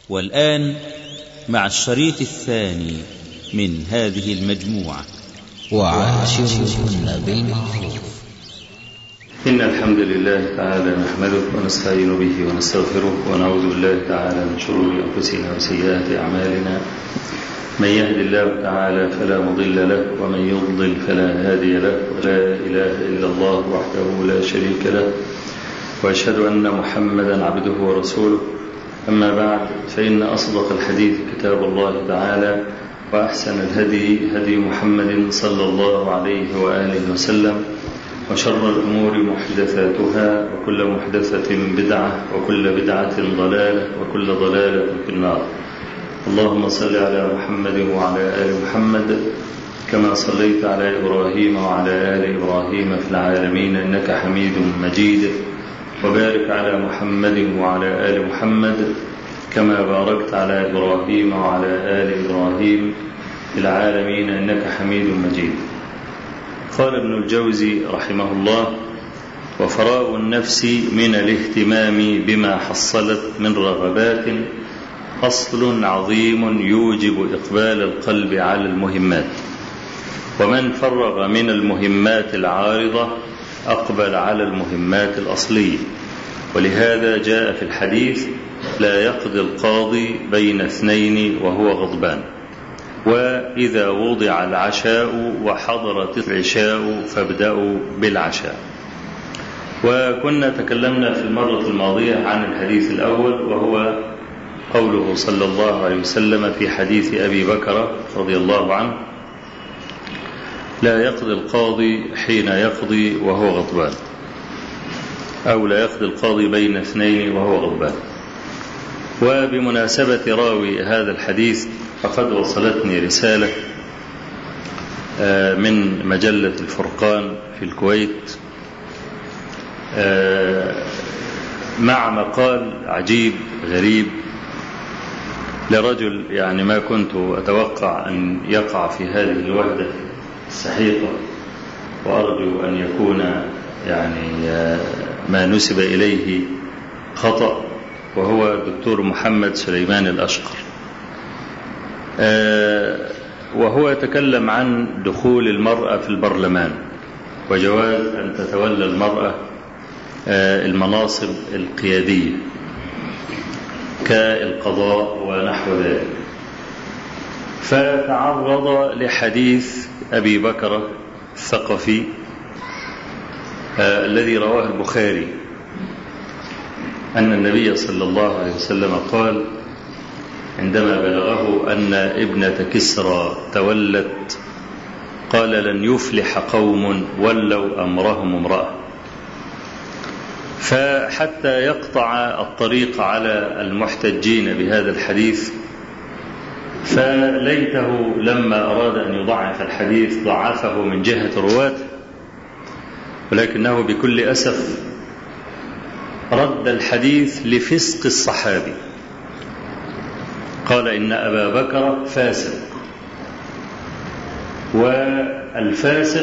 والآن مع الشريط الثاني من هذه المجموعة، وعاشرهن بالمعروف. إن الحمد لله تعالى نحمده ونستعين به ونستغفره ونعوذ بالله تعالى من شرور أنفسنا وسيئات أعمالنا. من يهد الله تعالى فلا مضل له ومن يضلل فلا هادي له، ولا إله إلا الله وحده لا شريك له، وأشهد أن محمدا عبده ورسوله. أما بعد، فإن أصدق الحديث كتاب الله تعالى، وأحسن الهدي هدي محمد صلى الله عليه وآله وسلم، وشر الأمور محدثاتها، وكل محدثة بدعة، وكل بدعة ضلالة، وكل ضلالة في النار. اللهم صل على محمد وعلى آل محمد كما صليت على إبراهيم وعلى آل إبراهيم في العالمين إنك حميد مجيد، وبارك على محمد وعلى آل محمد كما باركت على إبراهيم وعلى آل إبراهيم في العالمين إنك حميد مجيد. قال ابن الجوزي رحمه الله: وفراغ النفس من الاهتمام بما حصلت من رغبات أصل عظيم يوجب إقبال القلب على المهمات، ومن فرغ من المهمات العارضة أقبل على المهمات الأصلية. ولهذا جاء في الحديث: لا يقضي القاضي بين اثنين وهو غضبان، وإذا وضع العشاء وحضرت العشاء فابدأوا بالعشاء. وكنا تكلمنا في المرة الماضية عن الحديث الأول، وهو قوله صلى الله عليه وسلم في حديث أبي بكر رضي الله عنه: لا يقضي القاضي حين يقضي وهو غضبان، أو لا يقضي القاضي بين اثنين وهو غضبان. وبمناسبة راوي هذا الحديث، فقد وصلتني رسالة من مجلة الفرقان في الكويت مع مقال عجيب غريب لرجل يعني ما كنت أتوقع أن يقع في هذه الوحدة السحيقة، وأرجو أن يكون يعني ما نسب إليه خطأ، وهو الدكتور محمد سليمان الأشقر. وهو يتكلم عن دخول المرأة في البرلمان، وجواز أن تتولى المرأة المناصب القيادية كالقضاء ونحو ذلك. فتعرض لحديث أبي بكر الثقفي الذي رواه البخاري أن النبي صلى الله عليه وسلم قال عندما بلغه أن ابنة كسرى تولت، قال: لن يفلح قوم ولوا أمرهم امرأة. فحتى يقطع الطريق على المحتجين بهذا الحديث، فليته لما أراد أن يضعف الحديث ضعفه من جهة رواته، ولكنه بكل أسف رد الحديث لفسق الصحابي. قال: إن أبا بكر فاسق، والفاسق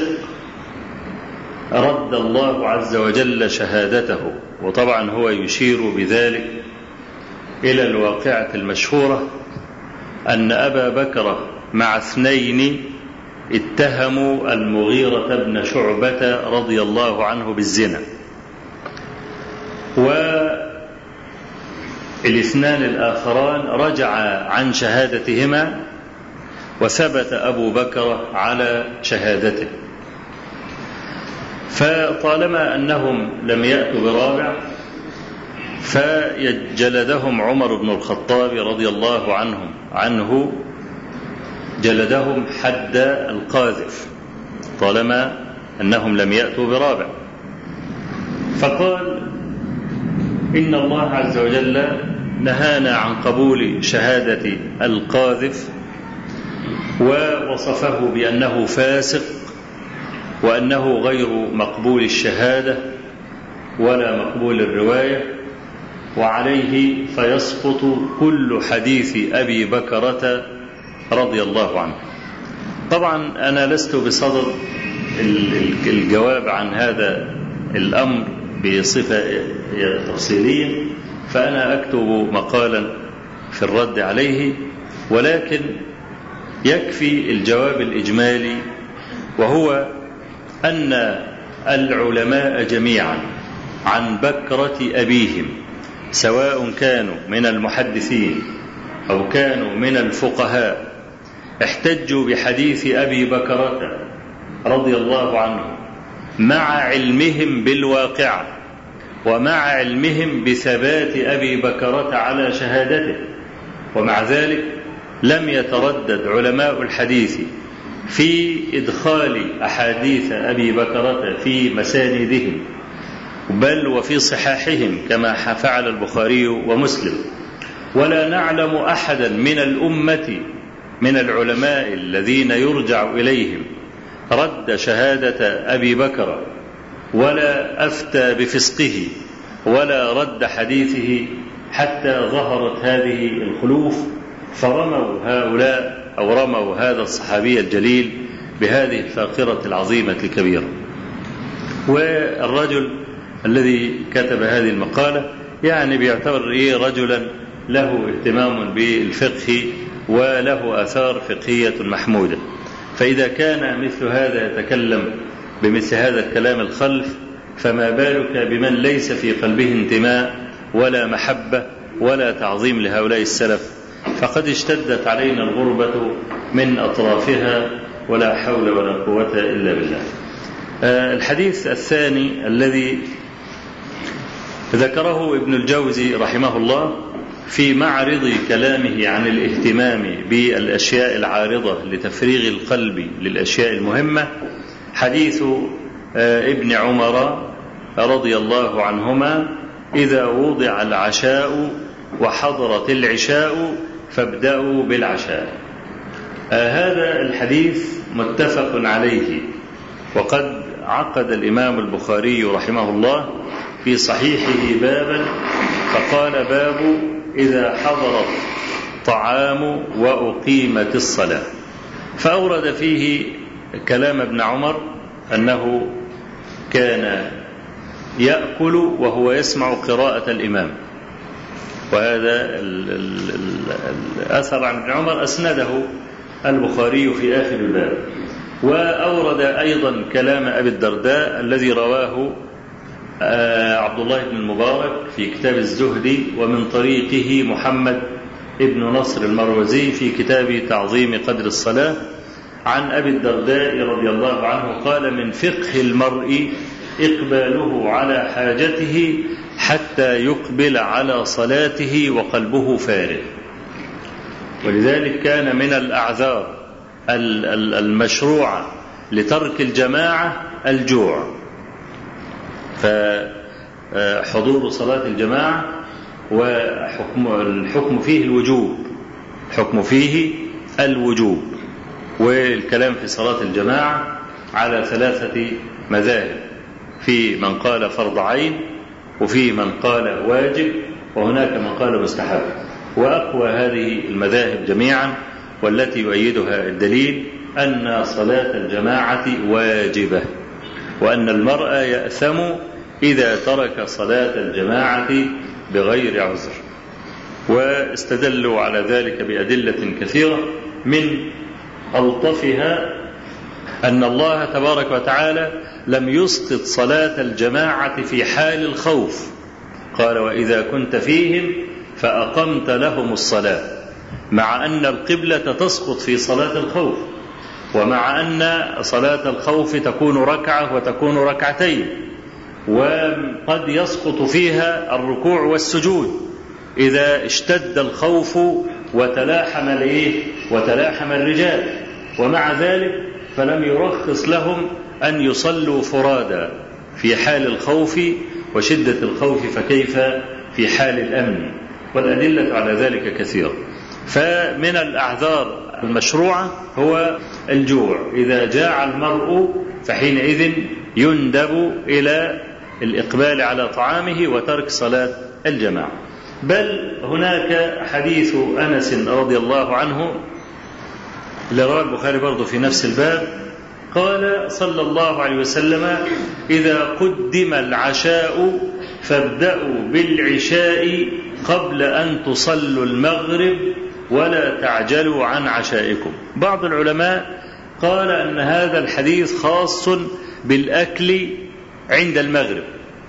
رد الله عز وجل شهادته. وطبعا هو يشير بذلك إلى الواقعة المشهورة أن أبا بكر مع اثنين اتهموا المغيرة بن شعبة رضي الله عنه بالزنا، والاثنان الآخران رجع عن شهادتهما، وثبت أبو بكر على شهادته. فطالما أنهم لم يأتوا برابع، فجلدهم عمر بن الخطاب رضي الله عنه جلدهم حد القاذف طالما أنهم لم يأتوا برابع. فقال: إن الله عز وجل نهانا عن قبول شهادة القاذف، ووصفه بأنه فاسق، وأنه غير مقبول الشهادة ولا مقبول الرواية، وعليه فيسقط كل حديث أبي بكرة رضي الله عنه. طبعا أنا لست بصدد الجواب عن هذا الأمر بصفة تفصيلية، فأنا أكتب مقالا في الرد عليه، ولكن يكفي الجواب الإجمالي، وهو أن العلماء جميعا عن بكرة أبيهم سواء كانوا من المحدثين أو كانوا من الفقهاء احتجوا بحديث أبي بكرة رضي الله عنه مع علمهم بالواقع ومع علمهم بثبات أبي بكرة على شهادته، ومع ذلك لم يتردد علماء الحديث في إدخال أحاديث أبي بكرة في مساندهم بل وفي صحاحهم كما فعل البخاري ومسلم. ولا نعلم أحدا من الأمة من العلماء الذين يرجع إليهم رد شهادة أبي بكر ولا أفتى بفسقه ولا رد حديثه حتى ظهرت هذه الخلوف، فرموا هؤلاء أو رموا هذا الصحابي الجليل بهذه الفاقرة العظيمة الكبيرة. والرجل الذي كتب هذه المقالة يعني بيعتبر رجلا له اهتمام بالفقه وله آثار فقهية محمودة، فإذا كان مثل هذا يتكلم بمثل هذا الكلام الخلف، فما بالك بمن ليس في قلبه انتماء ولا محبة ولا تعظيم لهؤلاء السلف؟ فقد اشتدت علينا الغربة من أطرافها، ولا حول ولا قوة إلا بالله. الحديث الثاني الذي ذكره ابن الجوزي رحمه الله في معرض كلامه عن الاهتمام بالأشياء العارضة لتفريغ القلب للأشياء المهمة، حديث ابن عمر رضي الله عنهما: إذا وضع العشاء وحضرت العشاء فابدأوا بالعشاء. هذا الحديث متفق عليه، وقد عقد الإمام البخاري رحمه الله في صحيحه بابا فقال: باب إذا حضرت طعام وأقيمت الصلاة، فأورد فيه كلام ابن عمر أنه كان يأكل وهو يسمع قراءة الإمام، وهذا الأثر عن ابن عمر أسنده البخاري في آخر الباب. وأورد أيضا كلام أبي الدرداء الذي رواه عبد الله بن المبارك في كتاب الزهد، ومن طريقه محمد ابن نصر المروزي في كتاب تعظيم قدر الصلاة، عن أبي الدرداء رضي الله عنه قال: من فقه المرء إقباله على حاجته حتى يقبل على صلاته وقلبه فارغ. ولذلك كان من الأعذار المشروعة لترك الجماعة الجوع، فحضور صلاة الجماعة والحكم فيه الوجوب، حكم فيه الوجوب. والكلام في صلاة الجماعة على 3 مذاهب: في من قال فرض عين، وفي من قال واجب، وهناك من قال مستحب. وأقوى هذه المذاهب جميعا والتي يؤيدها الدليل أن صلاة الجماعة واجبة، وأن المرء يأثم إذا ترك صلاة الجماعة بغير عذر. واستدلوا على ذلك بأدلة كثيرة، من ألطفها أن الله تبارك وتعالى لم يسقط صلاة الجماعة في حال الخوف، قال: وإذا كنت فيهم فأقمت لهم الصلاة، مع أن القبلة تسقط في صلاة الخوف، ومع أن صلاة الخوف تكون ركعة وتكون ركعتين، وقد يسقط فيها الركوع والسجود إذا اشتد الخوف وتلاحم الرجال، ومع ذلك فلم يرخص لهم أن يصلوا فرادا في حال الخوف وشدة الخوف، فكيف في حال الأمن؟ والأدلة على ذلك كثيرة. فمن الأعذار المشروعة هو الجوع، إذا جاع المرء فحينئذ يندب إلى الإقبال على طعامه وترك صلاة الجماعة. بل هناك حديث أنس رضي الله عنه اللي رواه البخاري برضه في نفس الباب، قال صلى الله عليه وسلم: إذا قدم العشاء فابدأوا بالعشاء قبل أن تصلوا المغرب ولا تعجلوا عن عشائكم. بعض العلماء قال أن هذا الحديث خاص بالأكل عند المغرب،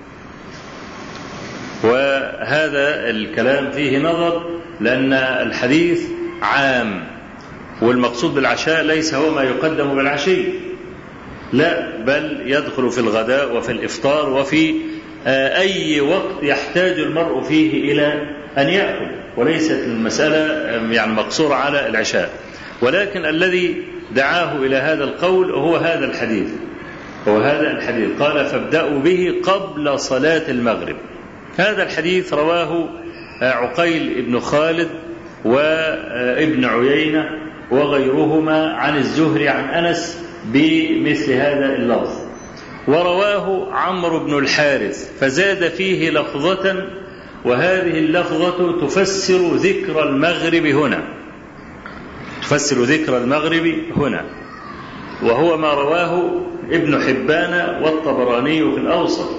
وهذا الكلام فيه نظر، لأن الحديث عام، والمقصود بالعشاء ليس هو ما يقدم بالعشي، لا، بل يدخل في الغداء وفي الإفطار وفي أي وقت يحتاج المرء فيه إلى أن يأكل، وليست المسألة يعني مقصورة على العشاء. ولكن الذي دعاه إلى هذا القول هو هذا الحديث، قال فابدأوا به قبل صلاة المغرب. هذا الحديث رواه عقيل بن خالد وابن عيينة وغيرهما عن الزهري عن أنس بمثل هذا اللفظ، ورواه عمرو بن الحارث فزاد فيه لفظة، وهذه اللفظة تفسر ذكر المغرب هنا، وهو ما رواه ابن حبان والطبراني في الأوسط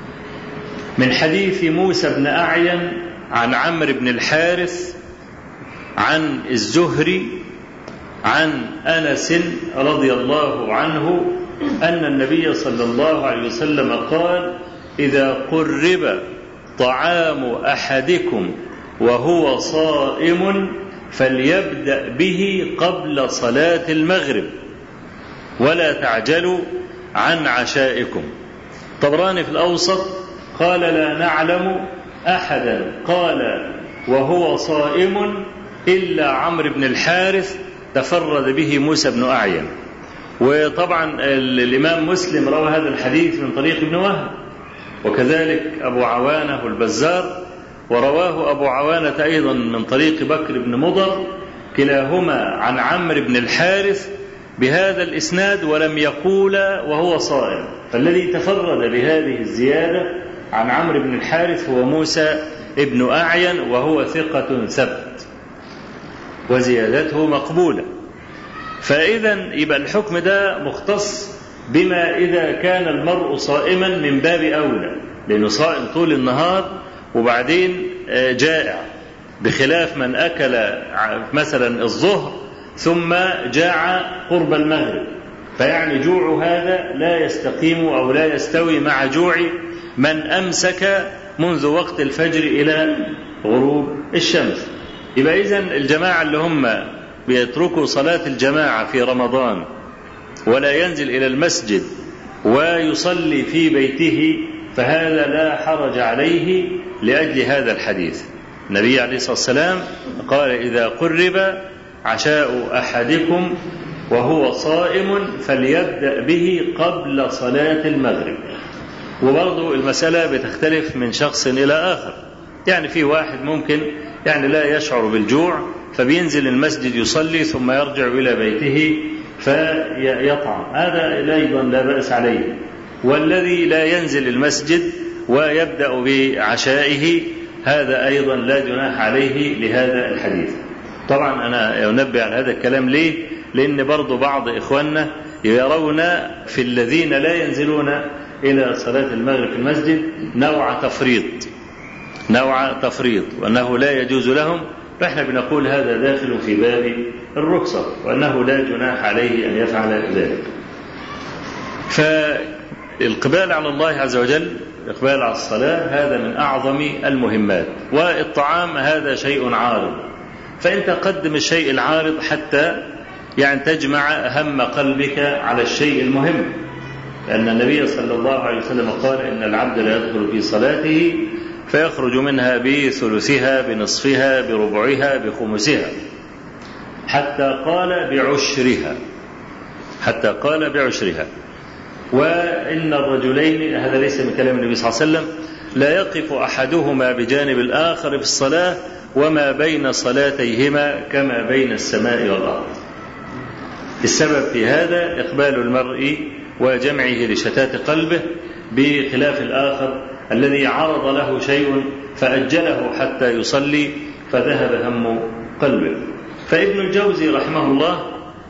من حديث موسى بن أعين عن عمرو بن الحارث عن الزهري عن أنس رضي الله عنه أن النبي صلى الله عليه وسلم قال: إذا قرب طعام أحدكم وهو صائم فليبدأ به قبل صلاة المغرب ولا تعجلوا عن عشائكم. طبراني في الأوسط قال: لا نعلم أحدا قال وهو صائم إلا عمرو بن الحارث تفرد به موسى بن أعين. وطبعا الإمام مسلم روى هذا الحديث من طريق ابن وهب، وكذلك أبو عوانة البزار، ورواه أبو عوانة أيضا من طريق بكر بن مضر، كلاهما عن عمرو بن الحارث بهذا الإسناد ولم يقول وهو صائم. فالذي تفرد بهذه الزيادة عن عمرو بن الحارث هو موسى ابن أعين، وهو ثقة ثبت وزيادته مقبولة. فإذا يبقى الحكم ده مختص بما إذا كان المرء صائما من باب أولى، لأنه صائم طول النهار وبعدين جائع، بخلاف من أكل مثلا الظهر ثم جاع قرب المغرب، فيعني جوع هذا لا يستقيم أو لا يستوي مع جوع من أمسك منذ وقت الفجر إلى غروب الشمس. يبقى إذن الجماعة اللي هم بيتركوا صلاة الجماعة في رمضان ولا ينزل إلى المسجد ويصلي في بيته، فهذا لا حرج عليه لأجل هذا الحديث. النبي عليه الصلاة والسلام قال: إذا قرب عشاء أحدكم وهو صائم فليبدأ به قبل صلاة المغرب. وبرضو المسألة بتختلف من شخص إلى آخر، يعني في واحد ممكن يعني لا يشعر بالجوع فبينزل المسجد يصلي ثم يرجع إلى بيته فيطعم، هذا أيضا لا بأس عليه. والذي لا ينزل المسجد ويبدأ بعشائه هذا أيضا لا جناح عليه لهذا الحديث. طبعا أنا أنبه على هذا الكلام ليه؟ لأن برضو بعض إخواننا يرون في الذين لا ينزلون إلى صلاة المغرب في المسجد نوع تفريط وأنه لا يجوز لهم، فإحنا بنقول هذا داخل في باب الرخصة، وأنه لا جناح عليه أن يفعل ذلك. فالإقبال على الله عز وجل، الإقبال على الصلاة، هذا من أعظم المهمات. والطعام هذا شيء عارض، فأنت قدم الشيء العارض حتى يعني تجمع هم قلبك على الشيء المهم، لأن النبي صلى الله عليه وسلم قال: إن العبد لا يدخل في صلاته فيخرج منها بثلثها بنصفها بربعها بخمسها حتى قال بعشرها. وإن الرجلين، هذا ليس من كلام النبي صلى الله عليه وسلم، لا يقف أحدهما بجانب الآخر في الصلاة وما بين صلاتيهما كما بين السماء والأرض. السبب في هذا إقبال المرء وجمعه لشتات قلبه، بخلاف الآخر الذي عرض له شيء فأجله حتى يصلي فذهب هم قلبه. فابن الجوزي رحمه الله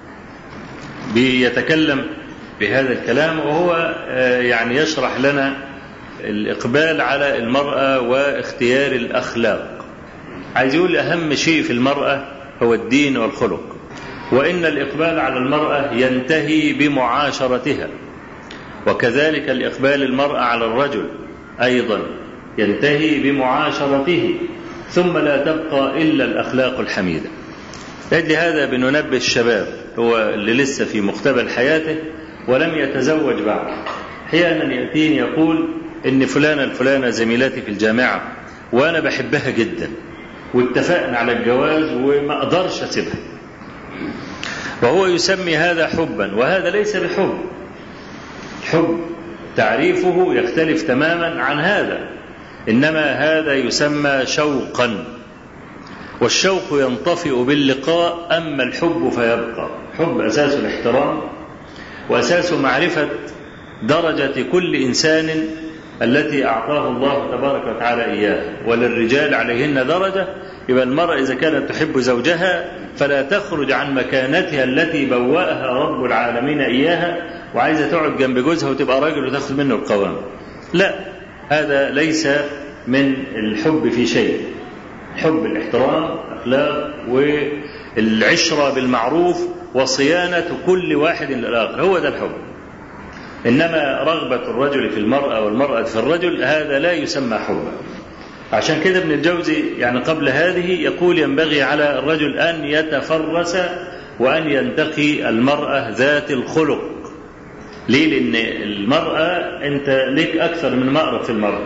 بيتكلم بهذا الكلام، وهو يعني يشرح لنا الإقبال على المرأة واختيار الأخلاق. عايز يقول أهم شيء في المرأة هو الدين والخلق، وإن الإقبال على المرأة ينتهي بمعاشرتها، وكذلك الإقبال المرأة على الرجل أيضا ينتهي بمعاشرته، ثم لا تبقى إلا الأخلاق الحميدة. لأجل هذا بننبه الشباب هو اللي لسه في مقتبل حياته ولم يتزوج بعد، أحيانا يأتيني يقول إن فلانة الفلانة زميلتي في الجامعة وأنا بحبها جدا واتفقنا على الجواز وما أقدرش أسيبها، وهو يسمي هذا حبا، وهذا ليس بحب. حب تعريفه يختلف تماما عن هذا، إنما هذا يسمى شوقا، والشوق ينطفئ باللقاء، أما الحب فيبقى. حب أساس الاحترام وأساس معرفة درجة كل إنسان التي أعطاه الله تبارك وتعالى إياه، وللرجال عليهن درجة. يبقى المرأة إذا كانت تحب زوجها فلا تخرج عن مكانتها التي بوأها رب العالمين إياها، وعايزة تقعد جنب جوزها وتبقى راجل وتاخذ منه القوام. لا، هذا ليس من الحب في شيء. حب الاحترام، أخلاق، والعشرة بالمعروف، وصيانة كل واحد للآخر، هو ده الحب. إنما رغبة الرجل في المرأة والمرأة في الرجل هذا لا يسمى حبا. عشان كده ابن الجوزي يعني قبل هذه يقول ينبغي على الرجل أن يتفرس وأن ينتقي المرأة ذات الخلق. ليه؟ لأن المرأة أنت لك أكثر من مأرب في المرأة،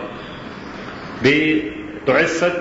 بتعفك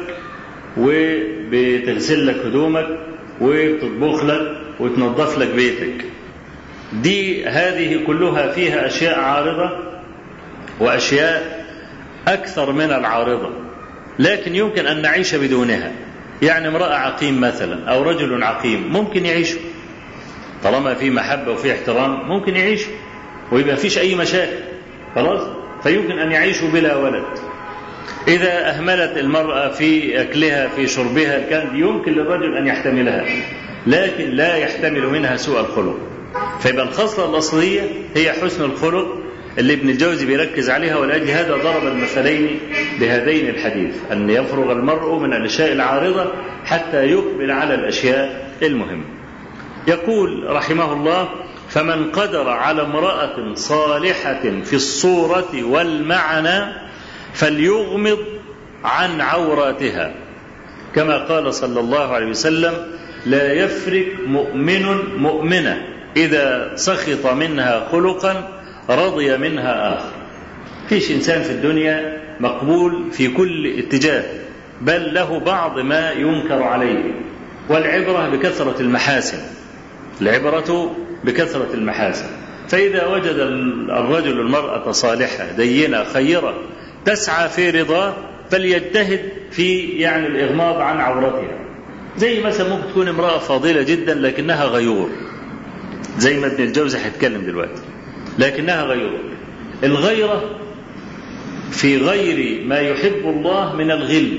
وبتغسل لك هدومك وبتطبخ لك وتنظف لك بيتك. هذه كلها فيها أشياء عارضة وأشياء أكثر من العارضة، لكن يمكن أن نعيش بدونها. يعني امرأة عقيم مثلا أو رجل عقيم ممكن يعيشوا، طالما في محبة وفي احترام ممكن يعيشوا ويبقى فيش أي مشاكل، خلاص، فيمكن أن يعيشوا بلا ولد. إذا أهملت المرأة في أكلها في شربها كان يمكن للرجل أن يحتملها، لكن لا يحتمل منها سوء الخلق. فيبقى الخصلة الأصلية هي حسن الخلق اللي ابن الجوزي بيركز عليها، ولأجل هذا ضرب المثلين بهذين الحديث، أن يفرغ المرء من الأشياء العارضة حتى يقبل على الأشياء المهمة. يقول رحمه الله: فمن قدر على امرأة صالحة في الصورة والمعنى فليغمض عن عوراتها، كما قال صلى الله عليه وسلم: لا يفرق مؤمن مؤمنة إذا سخط منها خلقا رضي منها آخر. فيش إنسان في الدنيا مقبول في كل اتجاه، بل له بعض ما ينكر عليه، والعبرة بكثرة المحاسن، العبرة بكثرة المحاسن. فإذا وجد الرجل المرأة صالحة دينة خيرة تسعى في رضاه فليجتهد في يعني الإغماض عن عورتها. زي مثلا ممكن تكون امرأة فاضلة جدا لكنها غيور، زي ما ابن الجوزي هيتكلم دلوقتي، لكنها غيور. الغيرة في غير ما يحب الله من الغل،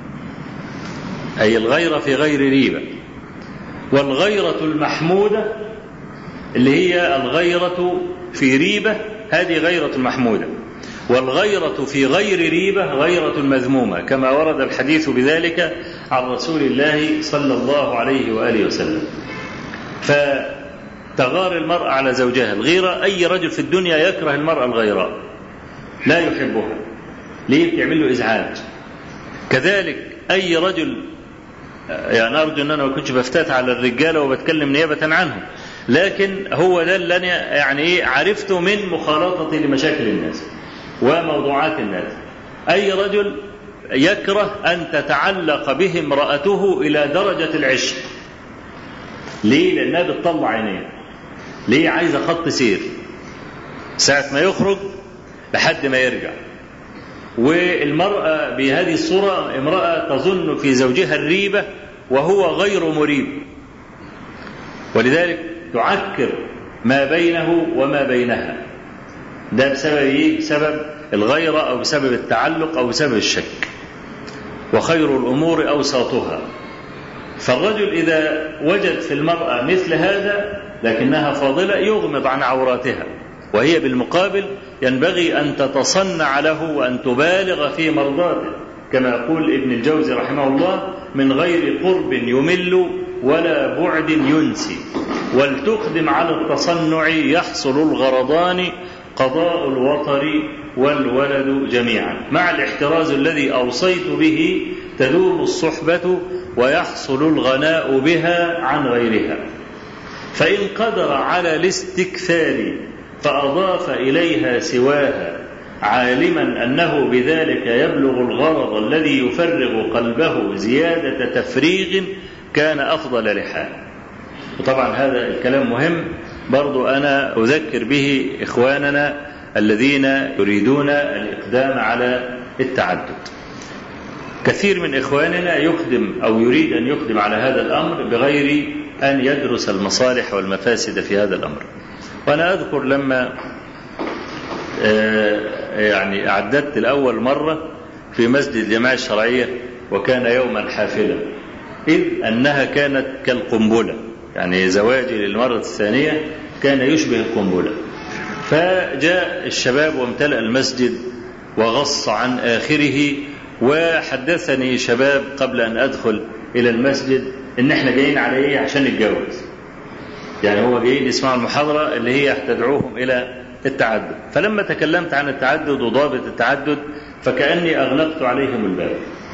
أي الغيرة في غير ريبة. والغيرة المحمودة اللي هي الغيرة في ريبة، هذه غيرة محمودة. والغيرة في غير ريبة غيرة مذمومة، كما ورد الحديث بذلك عن رسول الله صلى الله عليه وآله وسلم. فتغار المرأة على زوجها الغيرة. أي رجل في الدنيا يكره المرأة الغيراء، لا يحبها، ليه؟ بتعمل له إزعاج. كذلك أي رجل، يعني أرجو أن أنا ما كنتش بفتات على الرجالة وبتكلم نيابة عنهم، لكن هو ده اللي أنا يعني عرفته من مخالطتي لمشاكل الناس وموضوعات الناس. أي رجل يكره أن تتعلق به امرأته إلى درجة العشق. ليه؟ لأنها بتطلع عينيه. ليه؟ عايزة خط سير ساعة ما يخرج لحد ما يرجع. والمرأة بهذه الصورة امرأة تظن في زوجها الريبة وهو غير مريب، ولذلك تعكر ما بينه وما بينها. ده بسبب ايه؟ بسبب الغيرة أو بسبب التعلق أو بسبب الشك. وخير الأمور أوساطها. فالرجل إذا وجد في المرأة مثل هذا لكنها فاضلة يغمض عن عوراتها، وهي بالمقابل ينبغي أن تتصنع له وأن تبالغ في مرضاته، كما يقول ابن الجوزي رحمه الله: من غير قرب يمل ولا بعد ينسي، ولتقدم على التصنع يحصل الغرضان قضاء الوطر والولد جميعا، مع الاحتراز الذي أوصيت به تدوم الصحبة ويحصل الغناء بها عن غيرها. فإن قدر على الاستكثار فأضاف إليها سواها، عالما أنه بذلك يبلغ الغرض الذي يفرغ قلبه زيادة تفريغ كان أفضل لحال. وطبعا هذا الكلام مهم برضو، أنا أذكر به إخواننا الذين يريدون الإقدام على التعدد. كثير من إخواننا يقدم أو يريد أن يقدم على هذا الأمر بغير أن يدرس المصالح والمفاسد في هذا الأمر. وأنا أذكر لما يعني أعددت الأول مرة في مسجد الجماعة الشرعية، وكان يوما حافلا، إذ أنها كانت كالقنبلة، يعني زواجي للمرة الثانية كان يشبه القنبلة. فجاء الشباب وامتلأ المسجد وغص عن آخره، وحدثني شباب قبل أن أدخل إلى المسجد إن إحنا جايين على إيه عشان نتجوز، يعني هو جايين يسمعوا المحاضرة اللي هي تدعوهم إلى التعدد. فلما تكلمت عن التعدد وضابط التعدد فكأني أغلقت عليهم الباب.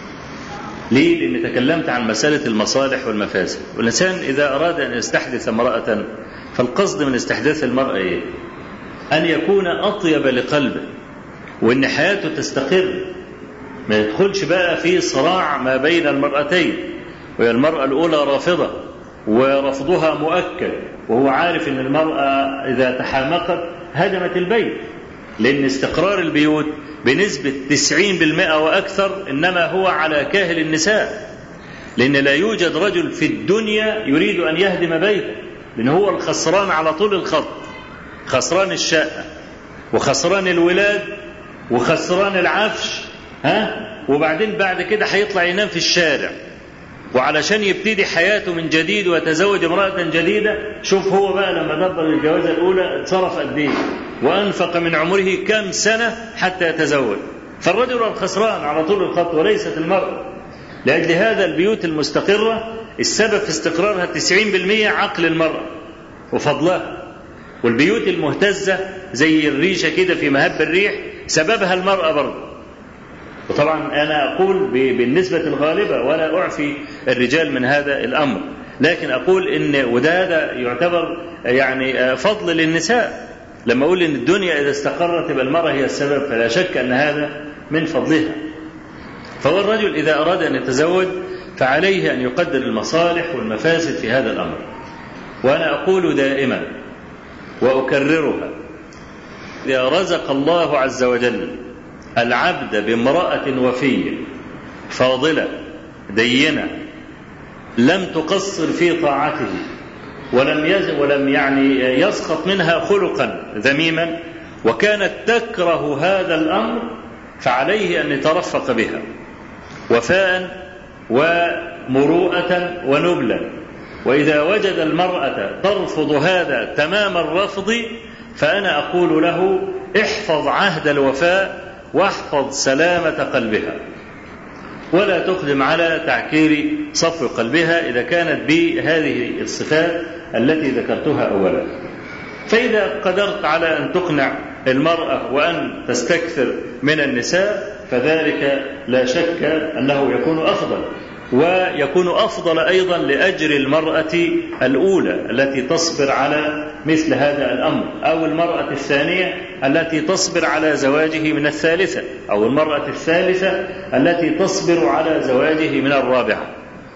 ليه؟ لأني تكلمت عن مسألة المصالح والمفاسد. والإنسان إذا أراد أن يستحدث امرأة فالقصد من استحداث المرأة إيه؟ أن يكون أطيب لقلبه، وأن حياته تستقر، ما يدخلش بقى في صراع ما بين المرأتين، وهي المرأة الأولى رافضة ورفضها مؤكد، وهو عارف أن المرأة إذا تحامقت هدمت البيت، لأن استقرار البيوت بنسبة 90% وأكثر إنما هو على كاهل النساء، لأن لا يوجد رجل في الدنيا يريد أن يهدم بيته، لأن هو الخسران على طول الخط، خسران الشقة وخسران الولاد وخسران العفش، وبعدين بعد كده هيطلع ينام في الشارع، وعلشان يبتدي حياته من جديد ويتزوج امرأة جديدة. شوف هو بقى لما دبر الجوازة الأولى اتصرف قد ايه وأنفق من عمره كم سنة حتى يتزوج. فالرجل الخسران على طول الخط وليست المرأة. لأجل هذا البيوت المستقرة السبب في استقرارها 90% عقل المرأة وفضلها، والبيوت المهتزة زي الريشة كده في مهب الريح سببها المرأة برضه. وطبعا أنا أقول بالنسبة الغالبة ولا أعفي الرجال من هذا الأمر، لكن أقول إن وده يعتبر يعني فضل للنساء. لما أقول إن الدنيا إذا استقرت يبقى المرأة هي السبب، فلا شك أن هذا من فضلها. فهو الرجل إذا أراد أن يتزوج فعليه أن يقدر المصالح والمفاسد في هذا الأمر. وأنا أقول دائما وأكررها، إذا رزق الله عز وجل العبد بامرأة وفية فاضلة دينة لم تقصر في طاعته ولم يعني يسقط منها خلقا ذميما، وكانت تكره هذا الأمر، فعليه أن يترفق بها وفاء ومروءة ونبلا. وإذا وجد المرأة ترفض هذا تمام الرفض فأنا أقول له احفظ عهد الوفاء واحفظ سلامة قلبها، ولا تقدم على تعكير صفو قلبها إذا كانت بهذه الصفات التي ذكرتها أولا. فإذا قدرت على أن تقنع المرأة وأن تستكثر من النساء فذلك لا شك أنه يكون أفضل، ويكون أفضل أيضا لأجر المرأة الأولى التي تصبر على مثل هذا الأمر، أو المرأة الثانية التي تصبر على زواجه من الثالثة، أو المرأة الثالثة التي تصبر على زواجه من الرابعة.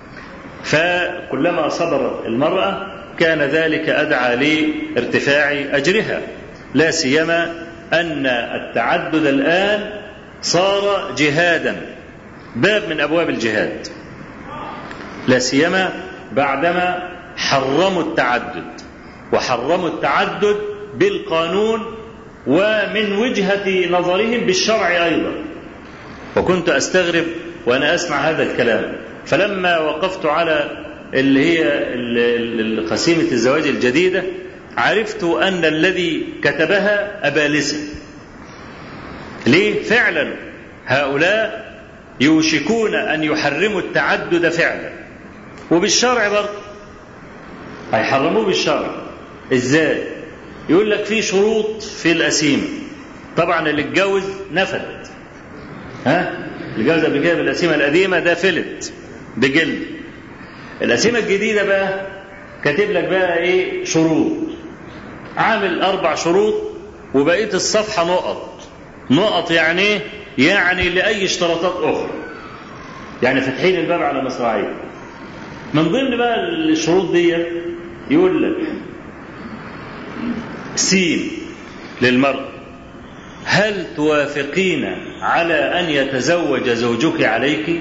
فكلما صبرت المرأة كان ذلك أدعى لارتفاع أجرها، لا سيما أن التعدد الآن صار جهادا، باب من أبواب الجهاد، لا سيما بعدما حرموا التعدد، وحرموا التعدد بالقانون ومن وجهة نظرهم بالشرع أيضا. وكنت أستغرب وأنا أسمع هذا الكلام، فلما وقفت على اللي هي قسيمة الزواج الجديدة عرفت أن الذي كتبها أبالسة. ليه؟ فعلا هؤلاء يوشكون أن يحرموا التعدد فعلا، وبالشرع برضه هيحرموه بالشرع. إزاي؟ يقول لك في شروط في الأسيمة. طبعا اللي اتجوز نفلت، اللي اتجوز قبل كده بالأسيمة القديمة ده فلت بجلد. الأسيمة الجديدة بقى كاتب لك بقى إيه؟ شروط، عامل 4 شروط، وبقية الصفحة نقط. يعني إيه؟ يعني لأي اشتراطات أخرى، يعني فتحين الباب على مصراعيه. من ضمن بقى الشروط دي يقول لك سين للمرأة: هل توافقين على أن يتزوج زوجك عليك؟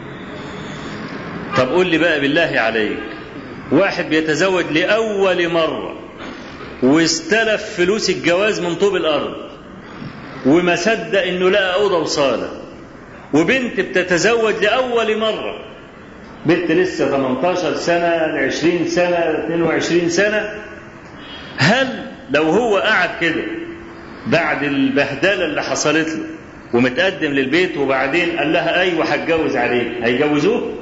طب قول لي بقى بالله عليك، واحد بيتزوج لأول مرة واستلف فلوس الجواز من طوب الأرض وما صدق إنه لقى أوضة وصالة، وبنت بتتزوج لأول مرة، بنت لسه 18 سنة 20 سنة 22 سنة، هل لو هو قاعد كده بعد البهدلة اللي حصلت له ومتقدم للبيت وبعدين قال لها أيوة هتجوز عليك، هيجوزوه؟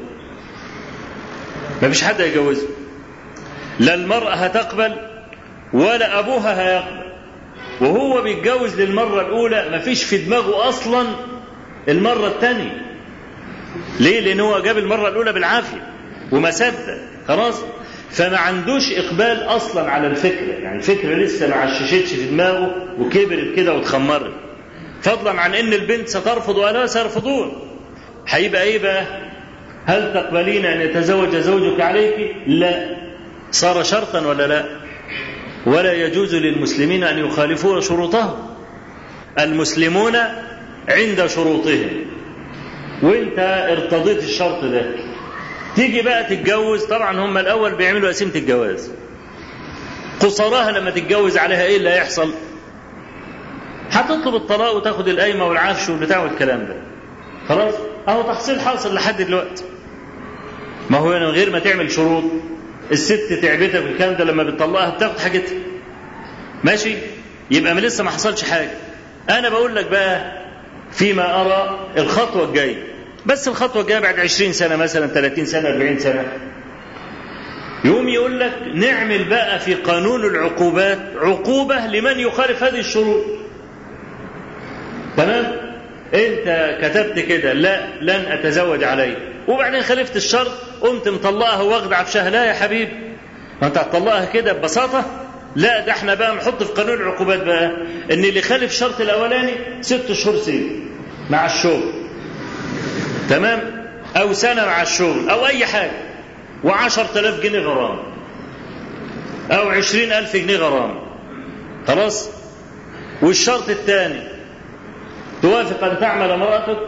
ما فيش حد هيجوزه، لا المرأة هتقبل ولا أبوها هيقبل. وهو بيتجوز للمرة الأولى ما فيش في دماغه أصلا المرة الثانية. ليه؟ لأنه هو جاب المرة الأولى بالعافية وما صدق خلاص، فما عندوش إقبال أصلا على الفكرة، يعني الفكرة لسه ما عششتش في دماغه وكبرت كده وتخمرت، فضلا عن إن البنت سترفض ولا سيرفضون. هيبقى إيه بقى؟ هل تقبلين أن يتزوج زوجك عليك؟ لا. صار شرطا ولا لا؟ ولا يجوز للمسلمين أن يخالفوا شروطهم، المسلمون عند شروطهم، وانت ارتضيت الشرط ده، تيجي بقى تتجوز. طبعا هم الأول بيعملوا قسيمة الجواز، قصراها لما تتجوز عليها ايه اللي هيحصل؟ هتطلب الطلاق وتاخد القايمة والعفش والبتاع والكلام ده، خلاص اهو تحصيل حاصل لحد دلوقتي. ما هو من غير ما تعمل شروط، الست تعبتك في الكلام ده، لما بتطلقها بتاخد حاجتها ماشي، يبقى ما لسه ما حصلش حاجة. انا بقول لك بقى فيما أرى الخطوة الجاية، بس الخطوة الجاية بعد 20 سنة مثلا 30 سنة 40 سنة، يوم يقول لك نعمل بقى في قانون العقوبات عقوبة لمن يخالف هذه الشروط. تمام؟ انت كتبت كده لا لن أتزوج عليه، وبعدين خالفت الشرط، قمت مطلقها واخد عفشها. لا يا حبيبي، ما انت هتطلقها كده ببساطة؟ لا، ده احنا بقى نحط في قانون العقوبات بقى ان اللي خالف الشرط الاولاني 6 شهور سجن مع الشغل، تمام، او سنة مع الشغل او اي حاجة، و10,000 جنيه غرامة او 20,000 جنيه غرامة، خلاص. والشرط الثاني توافق ان تعمل امرأتك.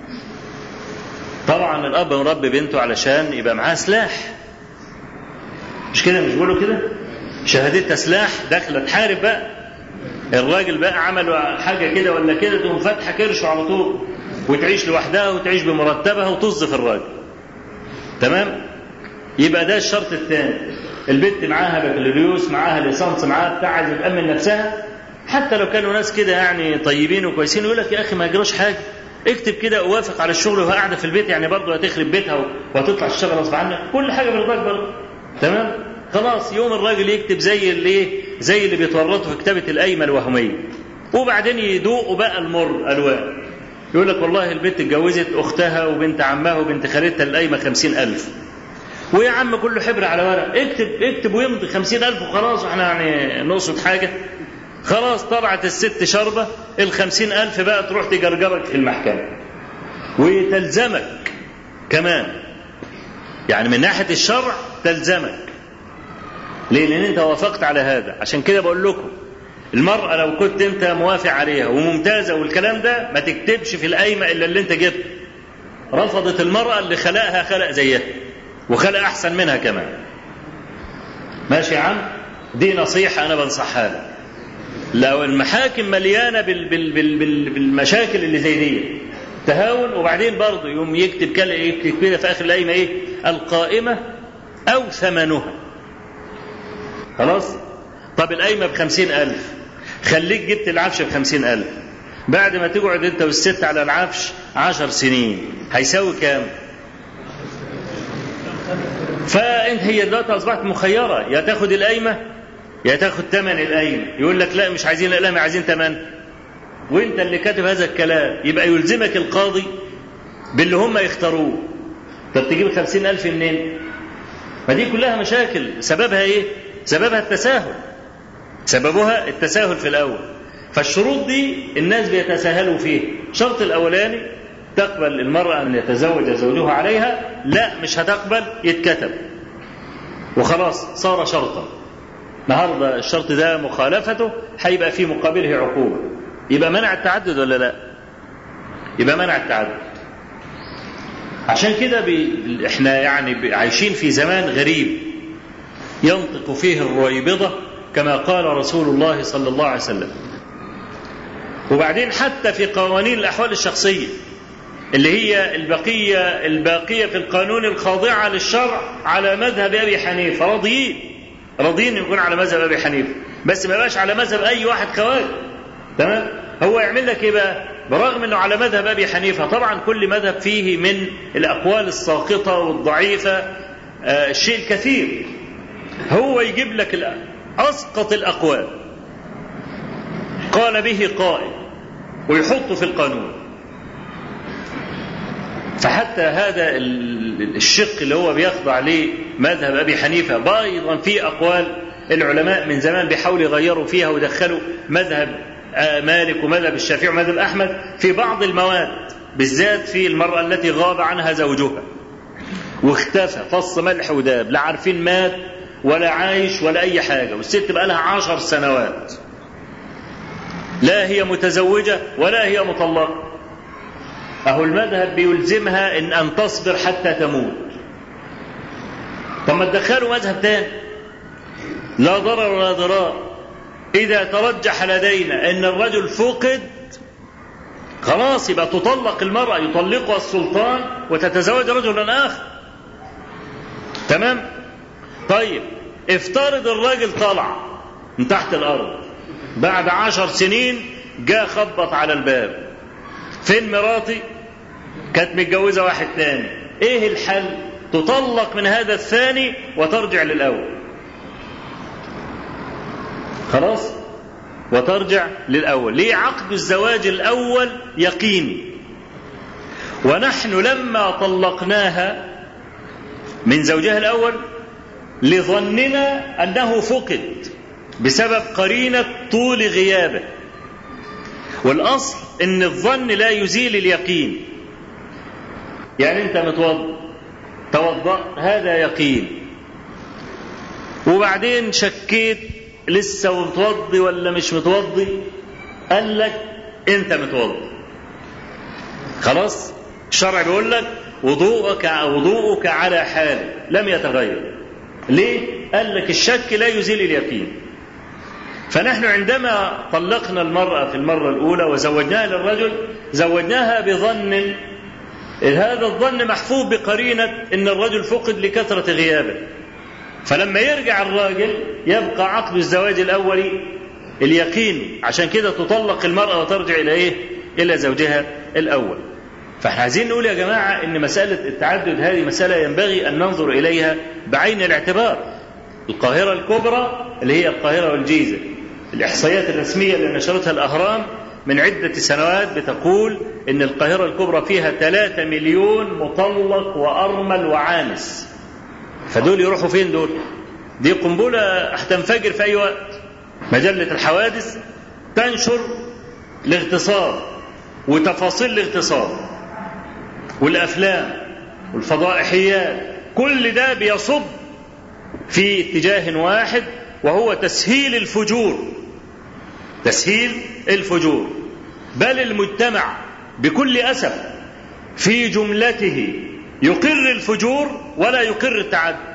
طبعا الاب مربي بنته علشان يبقى معاه سلاح، مش كده؟ مش بيقولوا كده؟ شهادتها سلاح، داخله تحارب بقى. الراجل بقى عملوا حاجه كده ولا كده تقوم فاتحه كرشه على طول، وتعيش لوحدها وتعيش بمرتبها وتصف الراجل، تمام. يبقى ده الشرط الثاني. البنت معاها بكالوريوس، معاها ليسانس، معاها بتاع، عايزه تامن نفسها. حتى لو كانوا ناس كده يعني طيبين وكويسين يقول لك يا اخي ما يجراش حاجه، اكتب كده اوافق على الشغل وهي قاعده في البيت، يعني برضه هتخرب بيتها وهتطلع تشتغل غصب عنك، كل حاجه برضاك برضه، تمام. خلاص يوم الراجل يكتب زي اللي بيتورطوا في كتابة القايمة الوهمية، وبعدين يدوقوا بقى المر ألوان. يقول لك والله البنت اتجوزت أختها وبنت عمها وبنت خالتها القايمة 50,000، ويا عم كله حبر على ورق، اكتب ويمضي 50,000 وخلاص، احنا يعني نقصد حاجة؟ خلاص طلعت الست شربة، 50,000 بقى تروح تجرجرك في المحكمة وتلزمك كمان، يعني من ناحية الشرع تلزمك. ليه؟ لأن أنت وافقت على هذا. عشان كده بقول لكم المرأة لو كنت أنت موافق عليها وممتازة والكلام ده، ما تكتبش في القايمة إلا اللي أنت جبته. رفضت المرأة اللي خلقها خلق زيها وخلق أحسن منها كمان. ماشي يا عم؟ دي نصيحة أنا بنصحها لك. لو المحاكم مليانة بالمشاكل اللي زي دي، تهاون، وبعدين برضه يوم يكتب كده في آخر القايمة إيه؟ القائمة أو ثمنها. خلاص؟ طب القايمة ب50,000، خليك جبت العفش ب50,000، بعد ما تقعد انت والست على العفش 10 سنين هيساوي كام؟ فانت هي دلوقتي اصبحت مخيره، يا تاخد القايمه يا تاخد ثمن القايمه. يقول لك لا مش عايزين القايمه عايزين ثمن، وانت اللي كاتب هذا الكلام، يبقى يلزمك القاضي باللي هم يختاروه. طب تجيب 50,000 منين؟ ما دي كلها مشاكل. سببها ايه؟ سببها التساهل، سببها التساهل في الاول. فالشروط دي الناس بيتساهلوا فيه. الشرط الاولاني تقبل المرأة ان يتزوج زوجها عليها، لا مش هتقبل يتكتب وخلاص صار شرطا. النهارده الشرط ده مخالفته هيبقى في مقابله عقوبة، يبقى منع التعدد ولا لا؟ يبقى منع التعدد. عشان كده احنا يعني عايشين في زمان غريب ينطق فيه الرويبضة كما قال رسول الله صلى الله عليه وسلم. وبعدين حتى في قوانين الأحوال الشخصية اللي هي الباقية في القانون الخاضعة للشرع على مذهب أبي حنيفة، راضيين يكون على مذهب أبي حنيفة، بس ما يبقاش على مذهب أي واحد خوارج. تمام؟ هو يعمل لك إيه بقى؟ برغم أنه على مذهب أبي حنيفة، طبعا كل مذهب فيه من الأقوال الساقطة والضعيفة الشيء الكثير، هو يجيب لك أسقط الأقوال قال به قائل ويحطه في القانون. فحتى هذا الشق اللي هو بيخضع عليه مذهب أبي حنيفة أيضا في أقوال العلماء من زمان بيحاولوا يغيروا فيها ودخلوا مذهب مالك ومذهب الشافعي ومذهب أحمد في بعض المواد، بالذات في المرأة التي غاب عنها زوجها واختفى فص ملح وداب، لا عارفين مات ولا عايش ولا أي حاجة، والست بقى لها 10 سنوات لا هي متزوجة ولا هي مطلقة. أهو المذهب بيلزمها أن تصبر حتى تموت. طب ما تدخلوا مذهب تاني لا ضرر ولا ضرار. إذا ترجح لدينا أن الرجل فقد خلاص يبقى تطلق المرأة، يطلقها السلطان وتتزوج رجلا آخر. تمام؟ طيب افترض الراجل طلع من تحت الأرض بعد 10 سنين جاء خبط على الباب، فين مراتي؟ كانت متجوزة واحد تاني. ايه الحل؟ تطلق من هذا الثاني وترجع للأول. خلاص؟ وترجع للأول. ليه؟ عقد الزواج الأول يقيني، ونحن لما طلقناها من زوجها الأول لظننا أنه فقد بسبب قرينة طول غيابه، والأصل إن الظن لا يزيل اليقين. يعني أنت توضأ هذا يقين، وبعدين شكيت لسه متوضي ولا مش متوضي، قال لك أنت متوضي. خلاص الشرع بيقول لك وضوءك على حال لم يتغير. ليه؟ قال لك الشك لا يزيل اليقين. فنحن عندما طلقنا المرأة في المرة الأولى وزوجناها للرجل زوجناها بظن، هذا الظن محفوظ بقرينة إن الرجل فقد لكثرة غيابه، فلما يرجع الراجل يبقى عقد الزواج الأولي اليقين. عشان كده تطلق المرأة وترجع إلى إيه؟ إلى زوجها الأول. فاحنا عايزين نقول يا جماعة إن مسألة التعدد هذه مسألة ينبغي أن ننظر إليها بعين الاعتبار. القاهرة الكبرى اللي هي القاهرة والجيزة، الإحصائيات الرسمية اللي نشرتها الأهرام من عدة سنوات بتقول إن القاهرة الكبرى فيها 3 مليون مطلق وأرمل وعانس. فدول يروحوا فين دول؟ دي قنبلة هتنفجر في أي وقت. مجلة الحوادث تنشر الاغتصاب وتفاصيل الاغتصاب والأفلام والفضائحيات، كل ده بيصب في اتجاه واحد وهو تسهيل الفجور. تسهيل الفجور. بل المجتمع بكل أسف في جملته يقر الفجور ولا يقر التعدد.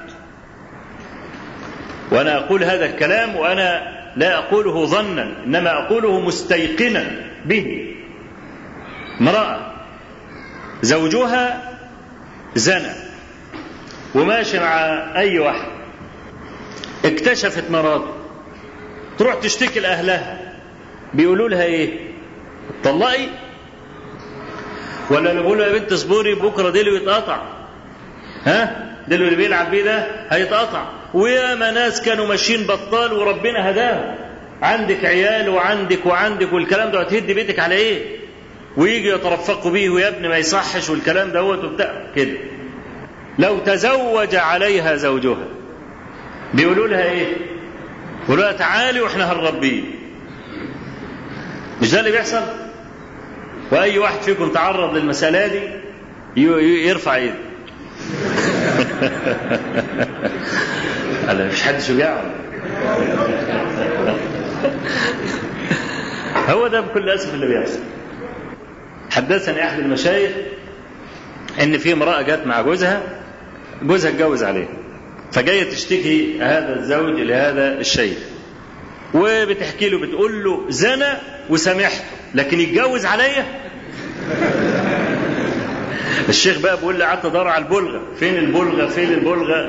وأنا أقول هذا الكلام وأنا لا أقوله ظنا، إنما أقوله مستيقنا به. امرأة زوجها زنى وماشي مع أي واحد، اكتشفت مراته، تروح تشتكي لأهلها، بيقولوا لها إيه؟ طلقي، ولا نقول يا بنت اصبري بكره ديله يتقطع، ديله اللي بيلعب بيه ده هيتقطع. وياما ناس كانوا ماشيين بطال وربنا هداهم، عندك عيال وعندك والكلام ده، هتهدي بيتك على ايه؟ ويجي يترفقوا بيه ويا ابني ما يصحش والكلام ده وبتاع كده. لو تزوج عليها زوجها بيقولوا لها ايه؟ بيقولوا لها تعالي واحنا هنربيه. مش ده اللي بيحصل؟ واي واحد فيكم تعرض للمسألة دي يرفع ايده. مش حد شجاع. هو ده بكل اسف اللي بيحصل. حدثني احد المشايخ ان في امرأة جت مع جوزها اتجوز عليها، فجاية تشتكي هذا الزوج لهذا الشيخ، وبتحكي له بتقول له زنى وسامحته لكن يتجوز عليا. الشيخ بقى بيقول لي قعدت ادور على البلغة، فين البلغة؟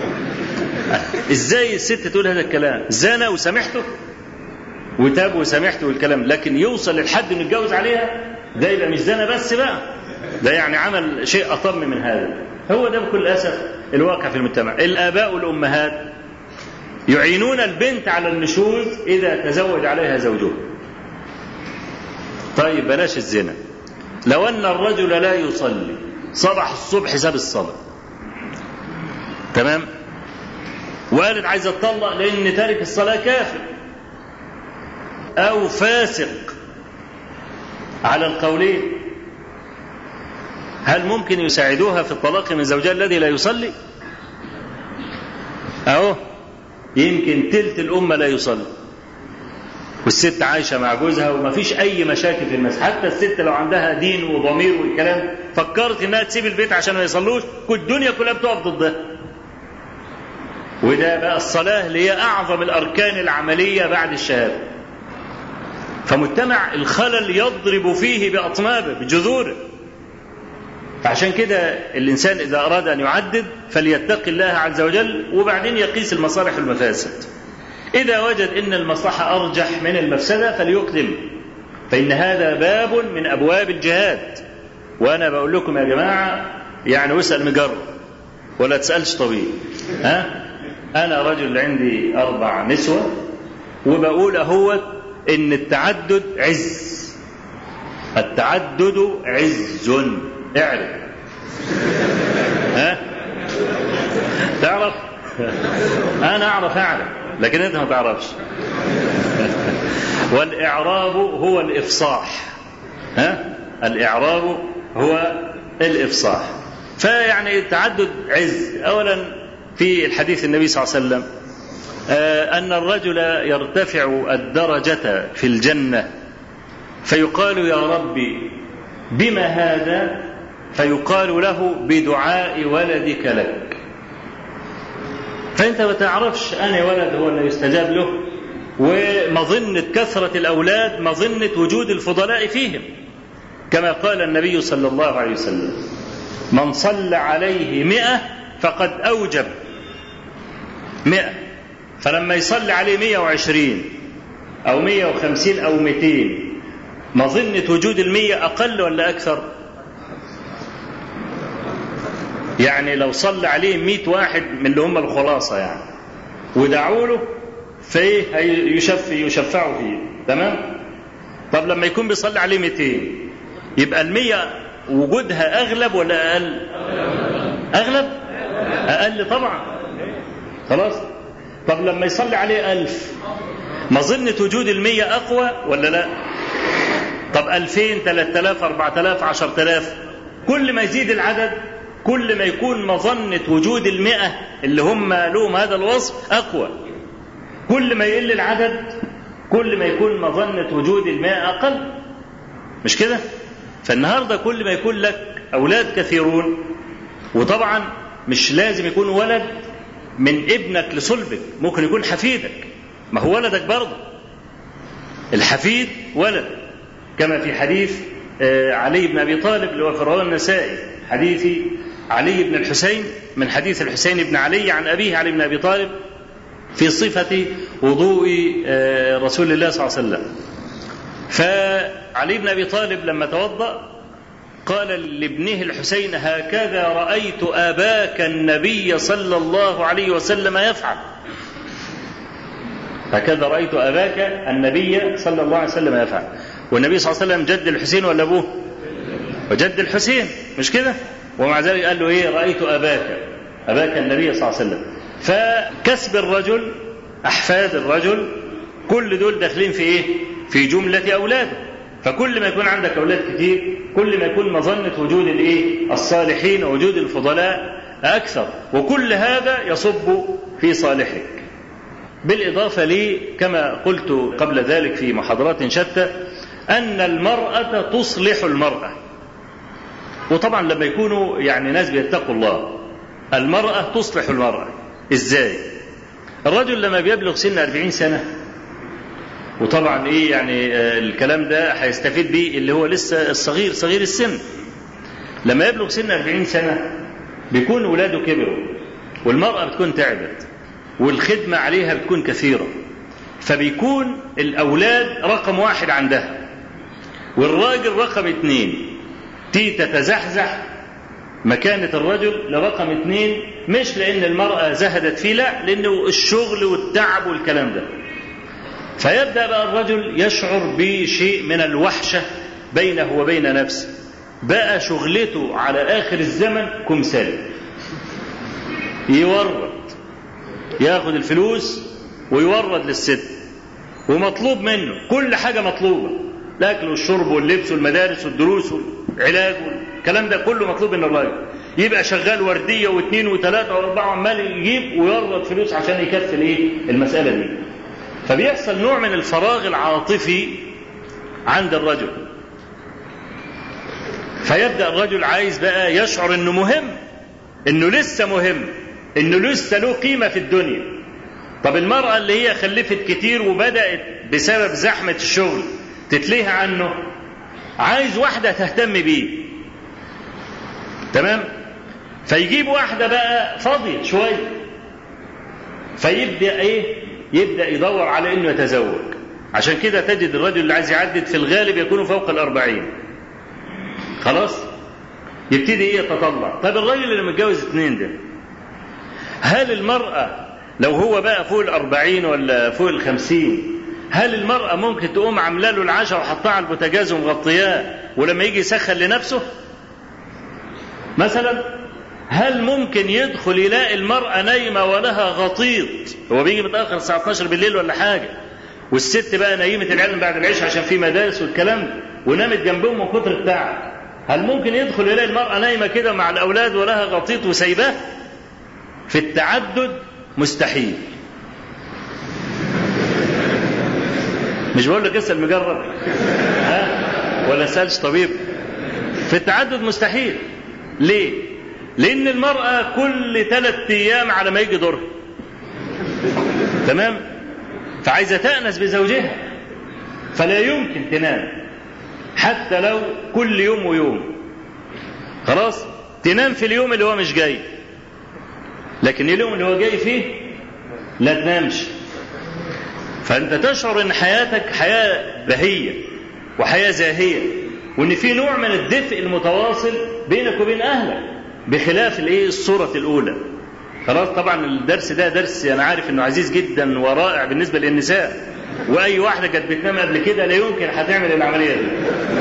ازاي الست تقول هذا الكلام؟ زنى وسامحته وتاب وسامحته والكلام، لكن يوصل للحد انه يتجوز عليها؟ ده يبقى مش زنى بس بقى، ده يعني عمل شيء اطم من هذا. هو ده بكل اسف الواقع في المجتمع. الاباء والامهات يعينون البنت على النشوز اذا تزوج عليها زوجها. طيب بلاش الزنا، لو ان الرجل لا يصلي صبح الصبح ساب الصلاة، تمام، وقالت عايزة تطلق لان تارك الصلاة كافر او فاسق على القولين، هل ممكن يساعدوها في الطلاق من زوجها الذي لا يصلي؟ اهو يمكن تلت الامة لا يصلي، والست عايشة مع جوزها وما فيش اي مشاكل في المسجد. حتى الست لو عندها دين وضمير والكلام فكرت انها تسيب البيت عشان ما يصلوش، كل الدنيا كلها بتقف ضدها. وده بقى الصلاة اللي هي اعظم الاركان العملية بعد الشهادة. فمجتمع الخلل يضرب فيه باطنابه بجذوره. عشان كده الانسان اذا اراد ان يعدد فليتقي الله عز وجل، وبعدين يقيس المصالح والمفاسد. إذا وجد إن المصلحة أرجح من المفسدة فليقدم، فإن هذا باب من أبواب الجهاد. وأنا بقول لكم يا جماعة يعني واسأل مجرب ولا تسألش طبيب. أنا رجل عندي 4 نسوة وبقول أهو إن التعدد عز، التعدد عز، اعرف. تعرف؟ أنا أعرف لكن أنت ما تعرفش. والإعراب هو الإفصاح، الإعراب هو الإفصاح. فيعني التعدد عز. أولا في الحديث النبي صلى الله عليه وسلم أن الرجل يرتفع الدرجة في الجنة فيقال يا ربي بما هذا؟ فيقال له بدعاء ولدك لك. فأنت ما تعرفش أنا ولد هو اللي يستجاب له، ومظنة كثرة الأولاد مظنة وجود الفضلاء فيهم، كما قال النبي صلى الله عليه وسلم من صلى عليه 100 فقد أوجب 100، فلما يصلي عليه 120 أو 150 أو 200 مظنة وجود 100 أقل ولا أكثر؟ يعني لو صلى عليه 100 واحد من اللي هم الخلاصة يعني ودعوا له فيه يشفعوا فيه، تمام؟ طب لما يكون بيصلي عليه 200 يبقى 100 وجودها أغلب ولا أقل؟ أغلب؟ أقل طبعا. خلاص. طب لما يصلي عليه 1000 مظنة وجود 100 أقوى ولا لا؟ طب 2000 3000 4000 10000 كل ما يزيد العدد كل ما يكون مظنة وجود 100 اللي هم لهم هذا الوصف أقوى، كل ما يقل العدد كل ما يكون مظنة وجود 100 أقل، مش كده؟ فالنهاردة كل ما يكون لك أولاد كثيرون، وطبعا مش لازم يكون ولد من ابنك لصلبك، ممكن يكون حفيدك، ما هو ولدك برضه، الحفيد ولد، كما في حديث علي بن أبي طالب اللي هو في رواه النسائي، حديث علي بن الحسين من حديث الحسين بن علي عن أبيه علي بن أبي طالب في صفة وضوء رسول الله صلى الله عليه وسلم. فعلي بن أبي طالب لما توضأ قال لابنه الحسين: هكذا رأيت أباك النبي صلى الله عليه وسلم يفعل. هكذا رأيت أباك النبي صلى الله عليه وسلم يفعل. والنبي صلى الله عليه وسلم جد الحسين ولا أبوه؟ وجد الحسين، مش كده؟ ومع ذلك قال له إيه؟ رأيت أباك النبي صلى الله عليه وسلم. فكسب الرجل، أحفاد الرجل، كل دول داخلين في إيه؟ في جملة أولاده. فكل ما يكون عندك أولاد كتير كل ما يكون مظنة وجود الإيه؟ الصالحين ووجود الفضلاء أكثر، وكل هذا يصب في صالحك. بالإضافة لي كما قلت قبل ذلك في محاضرات شتى أن المرأة تصلح المرأة. وطبعا لما يكونوا يعني ناس بيتقوا الله، المرأة تصلح المرأة. إزاي؟ الرجل لما بيبلغ سن 40 سنة، وطبعا إيه يعني الكلام ده هيستفيد بيه اللي هو لسه الصغير صغير السن، لما يبلغ سن 40 سنة بيكون ولاده كبروا، والمرأة بتكون تعبت، والخدمة عليها بتكون كثيرة، فبيكون الأولاد رقم 1 عندها، والراجل رقم 2. تتزحزح مكانة الرجل لرقم 2، مش لأن المرأة زهدت فيه، لا، لأنه الشغل والتعب والكلام ده. فيبدأ بقى الرجل يشعر بشيء من الوحشة بينه وبين نفسه، بقى شغلته على آخر الزمن كمثال، يورد، ياخد الفلوس ويورد للست، ومطلوب منه كل حاجة مطلوبة، الأكل والشرب واللبس والمدارس والدروس والعلاج والكلام ده كله مطلوب من الراجل. يبقى شغال وردية واثنين وثلاثة واربعة، عمال يجيب ويورد فلوس عشان يكفل ايه المسألة دي. فبيحصل نوع من الفراغ العاطفي عند الرجل، فيبدأ الرجل عايز بقى يشعر انه مهم، انه لسه مهم، انه لسه له قيمة في الدنيا. طب المرأة اللي هي خلفت كتير وبدأت بسبب زحمة الشغل تتليه عنه، عايز واحدة تهتم بيه، تمام؟ فيجيب واحدة بقى فاضية شوية، فيبدأ ايه؟ يبدأ يدور على انه يتزوج. عشان كده تجد الرجل اللي عايز يعدد في الغالب يكون فوق 40، خلاص يبتدي ايه؟ يتطلع. طب الرجل اللي متجوز 2 ده، هل المرأة لو هو بقى فوق 40 ولا فوق 50، هل المرأة ممكن تقوم عامله له العشاء وحطها على البوتاجاز ومغطياه ولما يجي يسخن لنفسه مثلا؟ هل ممكن يدخل يلاقي المرأة نايمة ولها غطيط، هو بيجي متأخر الساعة 12 بالليل ولا حاجة، والست بقى نايمة العلم بعد العشاء عشان في مدارس والكلام ده، ونامت جنبهم من كتر التعب، هل ممكن يدخل يلاقي المرأة نايمة كده مع الأولاد ولها غطيط وسايباه؟ في التعدد مستحيل. مش بقول لك اسأل مجرب، ولا سألش طبيب. في التعدد مستحيل. ليه؟ لأن المرأة كل 3 أيام على ما يجي دورها، تمام؟ فعايزة تأنس بزوجها، فلا يمكن تنام حتى لو كل يوم ويوم، خلاص تنام في اليوم اللي هو مش جاي، لكن اليوم اللي هو جاي فيه لا تنامش. فأنت تشعر أن حياتك حياة بهية وحياة زاهية، وأن في نوع من الدفء المتواصل بينك وبين أهلك، بخلاف الصورة الأولى. خلاص طبعا الدرس ده درس أنا عارف أنه عزيز جدا ورائع بالنسبة للنساء، وأي واحدة كانت بتنام قبل كده لا يمكن هتعمل العملية دي.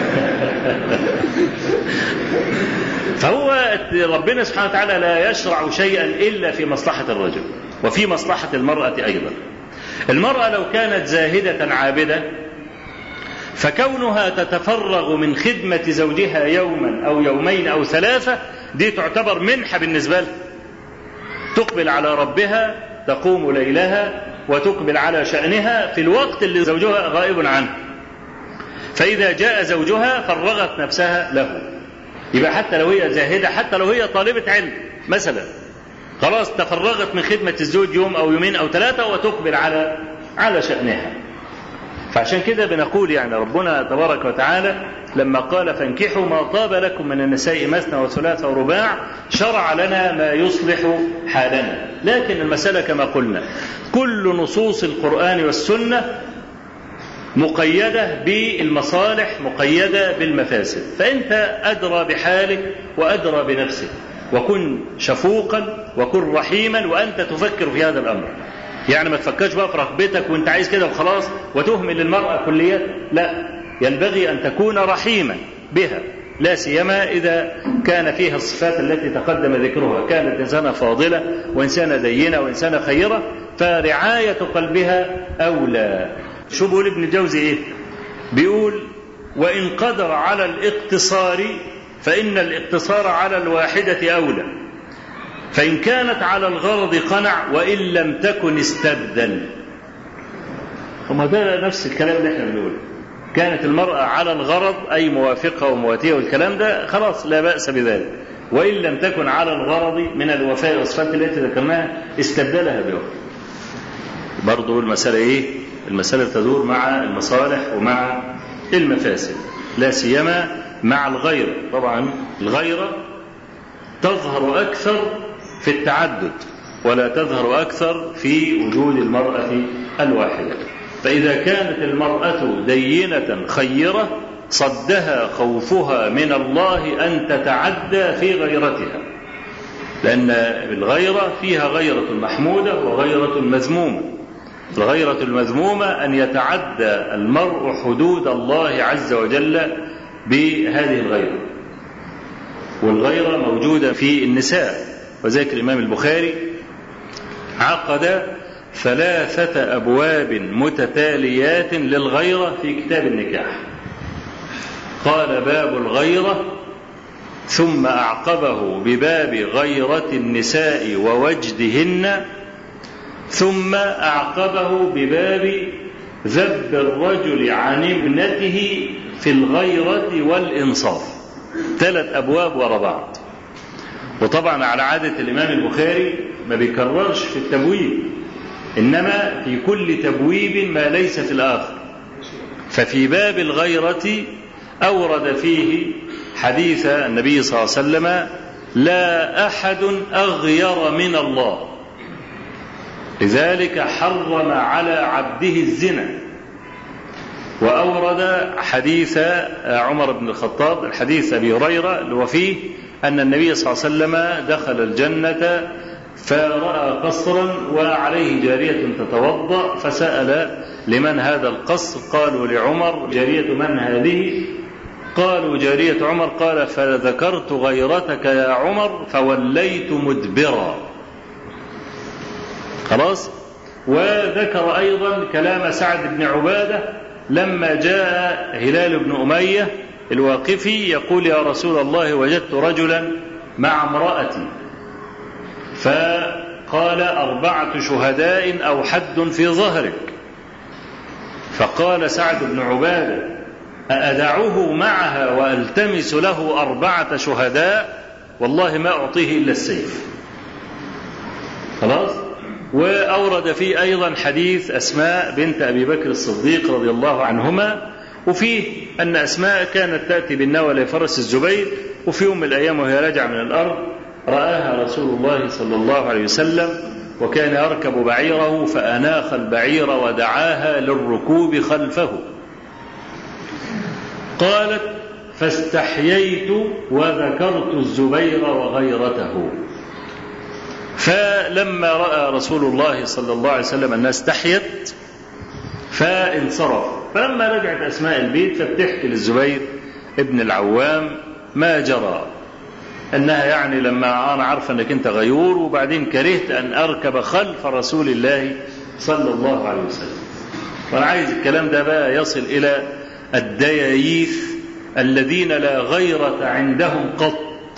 فهو ربنا سبحانه وتعالى لا يشرع شيئا إلا في مصلحة الرجل وفي مصلحة المرأة أيضا. المرأة لو كانت زاهدة عابدة، فكونها تتفرغ من خدمة زوجها يوما أو يومين أو 3، دي تعتبر منحة بالنسبة لها، تقبل على ربها، تقوم ليلها وتقبل على شأنها في الوقت اللي زوجها غائب عنه. فإذا جاء زوجها فرغت نفسها له. يبقى حتى لو هي زاهدة، حتى لو هي طالبة علم مثلا، خلاص تفرغت من خدمة الزوج يوم أو يومين أو 3 وتقبل على شأنها. فعشان كده بنقول يعني ربنا تبارك وتعالى لما قال فانكحوا ما طاب لكم من النساء مثنى وثلاث ورباع، شرع لنا ما يصلح حالنا. لكن المسألة كما قلنا كل نصوص القرآن والسنة مقيدة بالمصالح، مقيدة بالمفاسد. فأنت أدرى بحالك وأدرى بنفسك، وكن شفوقا وكن رحيما وأنت تفكر في هذا الأمر. يعني ما تفكرش بقى في رغبتك وانت عايز كده وخلاص وتهمل المرأة كليا، لا، ينبغي أن تكون رحيما بها، لا سيما إذا كان فيها الصفات التي تقدم ذكرها، كانت إنسانة فاضلة وإنسانة دينة وإنسانة خيرة، فرعاية قلبها أولى. شو بيقول ابن الجوزي إيه؟ بيقول: وإن قدر على الاقتصار فإن الاقتصار على الواحدة أولى، فإن كانت على الغرض قنع وإن لم تكن استبدل. وما ده نفس الكلام اللي احنا بنقوله، كانت المرأة على الغرض أي موافقة ومواتية والكلام ده خلاص لا بأس بذلك، وإن لم تكن على الغرض من الوفاء والصفات التي ذكرناها استبدلها بأخرى. برضو المسألة إيه؟ المسألة تدور مع المصالح ومع المفاسد، لا سيما مع الغيرة. طبعا الغيرة تظهر أكثر في التعدد ولا تظهر أكثر في وجود المرأة الواحدة. فإذا كانت المرأة دينة خيرة صدها خوفها من الله أن تتعدى في غيرتها، لأن الغيرة فيها غيرة محمودة وغيرة مذمومة. الغيرة المذمومة أن يتعدى المرء حدود الله عز وجل بهذه الغيرة، والغيرة موجودة في النساء. وذلك الإمام البخاري عقد 3 أبواب متتاليات للغيرة في كتاب النكاح. قال: باب الغيرة، ثم أعقبه بباب غيرة النساء ووجدهن، ثم أعقبه بباب ذب الرجل عن ابنته في الغيرة والإنصاف. 3 أبواب وراء بعض. وطبعا على عادة الإمام البخاري ما بيكررش في التبويب، إنما في كل تبويب ما ليس في الآخر. ففي باب الغيرة أورد فيه حديث النبي صلى الله عليه وسلم: لا أحد أغير من الله، لذلك حرم على عبده الزنا. وأورد حديث عمر بن الخطاب، الحديث أبي هريرة اللي هو فيه أن النبي صلى الله عليه وسلم دخل الجنة فرأى قصرا وعليه جارية تتوضأ، فسأل: لمن هذا القصر؟ قالوا: لعمر. جارية من هذه؟ قالوا: جارية عمر. قال: فذكرت غيرتك يا عمر فوليت مدبرا. خلاص. وذكر أيضا كلام سعد بن عبادة لما جاء هلال بن أمية الواقفي يقول: يا رسول الله وجدت رجلا مع امرأتي، فقال: 4 شهداء أو حد في ظهرك. فقال سعد بن عبادة: أأدعه معها وألتمس له 4 شهداء؟ والله ما أعطيه إلا السيف. خلاص. وأورد فيه أيضا حديث أسماء بنت أبي بكر الصديق رضي الله عنهما، وفيه أن أسماء كانت تأتي بالنوى لفرس الزبير، وفي يوم من الأيام وهي راجعة من الأرض رآها رسول الله صلى الله عليه وسلم وكان يركب بعيره، فأناخ البعير ودعاها للركوب خلفه. قالت: فاستحييت وذكرت الزبير وغيرته. فلما رأى رسول الله صلى الله عليه وسلم الناس استحيت فانصرف. فلما رجعت أسماء البيت فبتحكي للزبير ابن العوام ما جرى، أنها يعني لما أنا عارفة أنك أنت غيور وبعدين كرهت أن أركب خلف رسول الله صلى الله عليه وسلم. وأنا عايز الكلام ده بقى يصل إلى الدياييث الذين لا غيرة عندهم قط.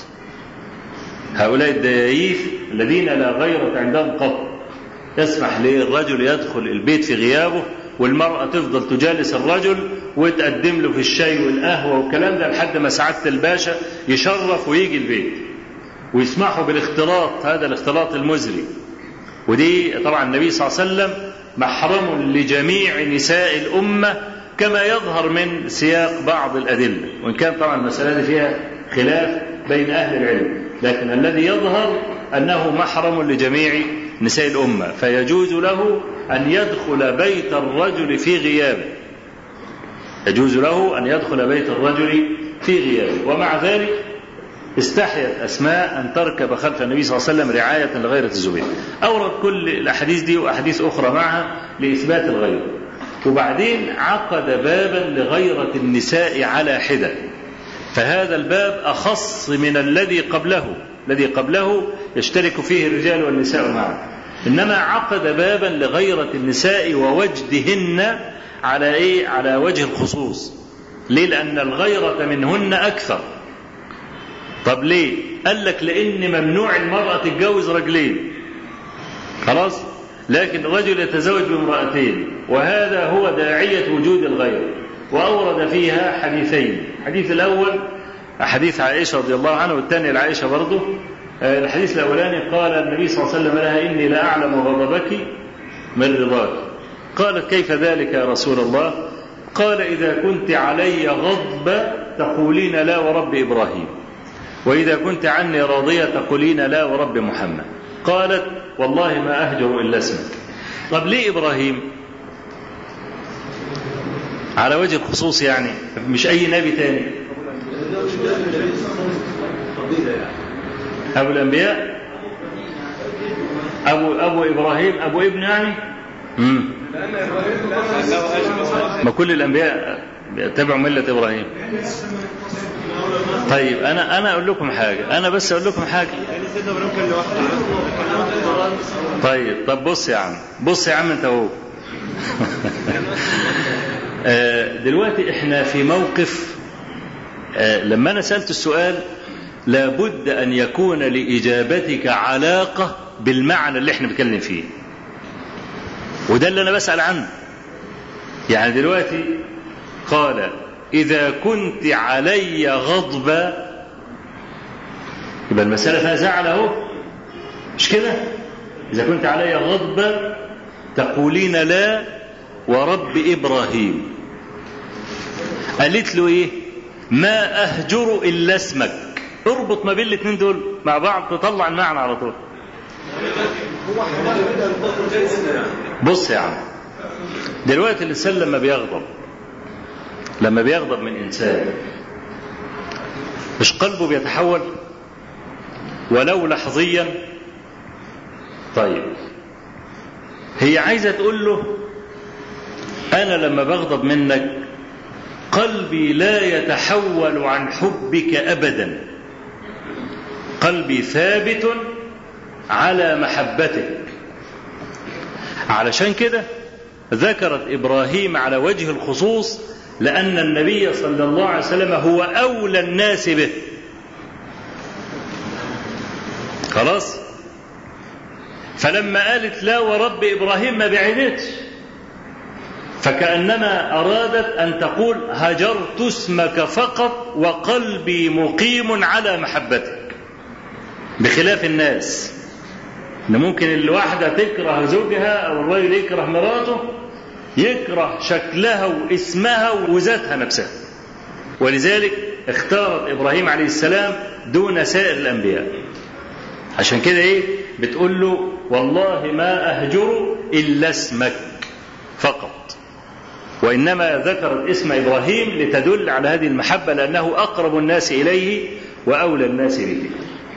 هؤلاء الدياييث الذين لا غيرة عندهم قط، يسمح للرجل يدخل البيت في غيابه والمرأة تفضل تجالس الرجل وتقدم له في الشاي والقهوة والكلام ده لحد ما سعادة الباشا يشرف ويجي البيت، ويسمحوا بالاختلاط، هذا الاختلاط المزري. ودي طبعا النبي صلى الله عليه وسلم محرم لجميع نساء الأمة كما يظهر من سياق بعض الأدلة، وإن كان طبعا المسألة دي فيها خلاف بين أهل العلم، لكن الذي يظهر أنه محرم لجميع نساء الأمة، فيجوز له أن يدخل بيت الرجل في غيابه يجوز له أن يدخل بيت الرجل في غيابه. ومع ذلك استحيت أسماء أن تركب خلف النبي صلى الله عليه وسلم رعاية لغيرة الزبير. أورد كل الأحاديث دي وأحاديث أخرى معها لإثبات الغيرة. وبعدين عقد بابا لغيرة النساء على حدة، فهذا الباب أخص من الذي قبله. الذي قبله يشترك فيه الرجال والنساء معا، إنما عقد بابا لغيرة النساء ووجدهن على إيه؟ على وجه الخصوص. ليه؟ لأن الغيرة منهن أكثر. طب ليه؟ قال لك لأن ممنوع المرأة تتجوز رجلين، خلاص، لكن الرجل يتزوج بامرأتين، وهذا هو داعية وجود الغيرة. وأورد فيها حديثين، الحديث الأول حديث عائشة رضي الله عنها، والثاني لعائشة برضه. الحديث الأولاني قال النبي صلى الله عليه وسلم لها: إني لأعلم غضبك من رضاك. قالت: كيف ذلك يا رسول الله؟ قال: إذا كنت علي غضب تقولين لا ورب إبراهيم، وإذا كنت عني راضية تقولين لا ورب محمد. قالت: والله ما أهجر إلا اسمك. طب ليه إبراهيم؟ على وجه الخصوص يعني، مش أي نبي تاني. أبو الأنبياء، أبو إبراهيم، أبو ابن يعني. ما كل الأنبياء تبعوا ملة إبراهيم. طيب أنا أقول لكم حاجة، أنا بس أقول لكم حاجة. طب بص يا عم، بص يا عم أنت هو. دلوقتي إحنا في موقف، لما أنا سألت السؤال لابد أن يكون لإجابتك علاقة بالمعنى اللي إحنا بنتكلم فيه، وده اللي أنا بسأل عنه. يعني دلوقتي قال: إذا كنت علي غضبا، يبقى المسألة فيها زعل أهو، مش كده؟ إذا كنت علي غضبا تقولين لا ورب إبراهيم. قالت له إيه؟ ما أهجر إلا اسمك. اربط ما بين الاثنين دول مع بعض تطلع المعنى على طول. بص يا عم، دلوقتي الإنسان لما بيغضب من إنسان، مش قلبه بيتحول ولو لحظيا؟ طيب هي عايزة تقول له: أنا لما بغضب منك قلبي لا يتحول عن حبك أبدا، قلبي ثابت على محبتك. علشان كده ذكرت إبراهيم على وجه الخصوص، لأن النبي صلى الله عليه وسلم هو أولى الناس به. خلاص؟ فلما قالت لا ورب إبراهيم ما بعدتش، فكأنما أرادت أن تقول: هجرت اسمك فقط وقلبي مقيم على محبتك. بخلاف الناس، إن ممكن الواحدة تكره زوجها أو الرجل يكره مراته، يكره شكلها واسمها وذاتها نفسها. ولذلك اختارت إبراهيم عليه السلام دون سائر الأنبياء. عشان كده إيه؟ بتقول له: والله ما أهجر إلا اسمك فقط. وإنما ذكرت اسم إبراهيم لتدل على هذه المحبة، لأنه أقرب الناس إليه وأولى الناس به.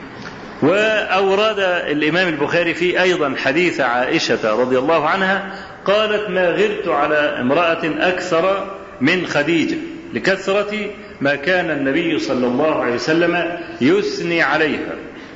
وأورد الإمام البخاري فيه أيضا حديث عائشة رضي الله عنها، قالت: ما غرت على امرأة أكثر من خديجة، لكثرة ما كان النبي صلى الله عليه وسلم يثني عليها،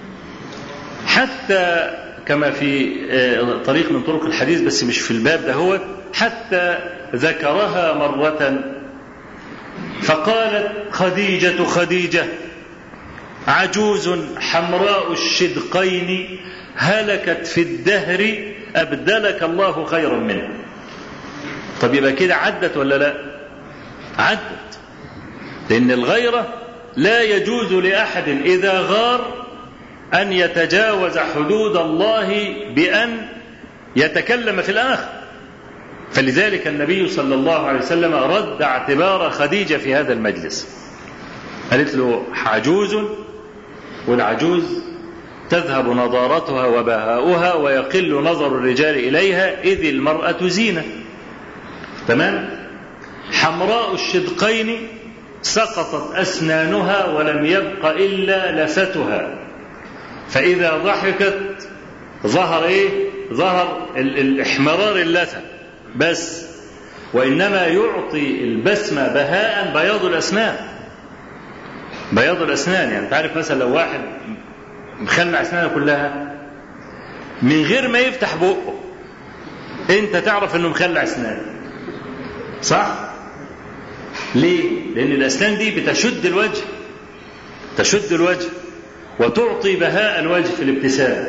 حتى كما في طريق من طرق الحديث بس مش في الباب ده، هو حتى ذكرها مرة فقالت: خديجة خديجة عجوز حمراء الشدقين هلكت في الدهر أبدلك الله خيرا منه. طب يبقى كده عدت ولا لا؟ عدت، لأن الغيرة لا يجوز لأحد إذا غار أن يتجاوز حدود الله بأن يتكلم في الآخر. فلذلك النبي صلى الله عليه وسلم رد اعتبار خديجة في هذا المجلس، قالت له: عجوز، والعجوز تذهب نضارتها وبهاؤها ويقل نظر الرجال إليها، إذ المرأة زينة. تمام؟ حمراء الشدقين سقطت أسنانها ولم يبق إلا لثتها، فإذا ضحكت ظهر ظهر الإحمرار اللثة بس، وإنما يعطي البسمة بهاء بياض الأسنان. بياض الأسنان يعني تعرف مثلا لو واحد مخلع أسنانه كلها من غير ما يفتح بقه أنت تعرف أنه مخلع أسنانه، صح؟ ليه؟ لأن الأسنان دي بتشد الوجه، تشد الوجه وتعطي بهاء الوجه في الابتسام.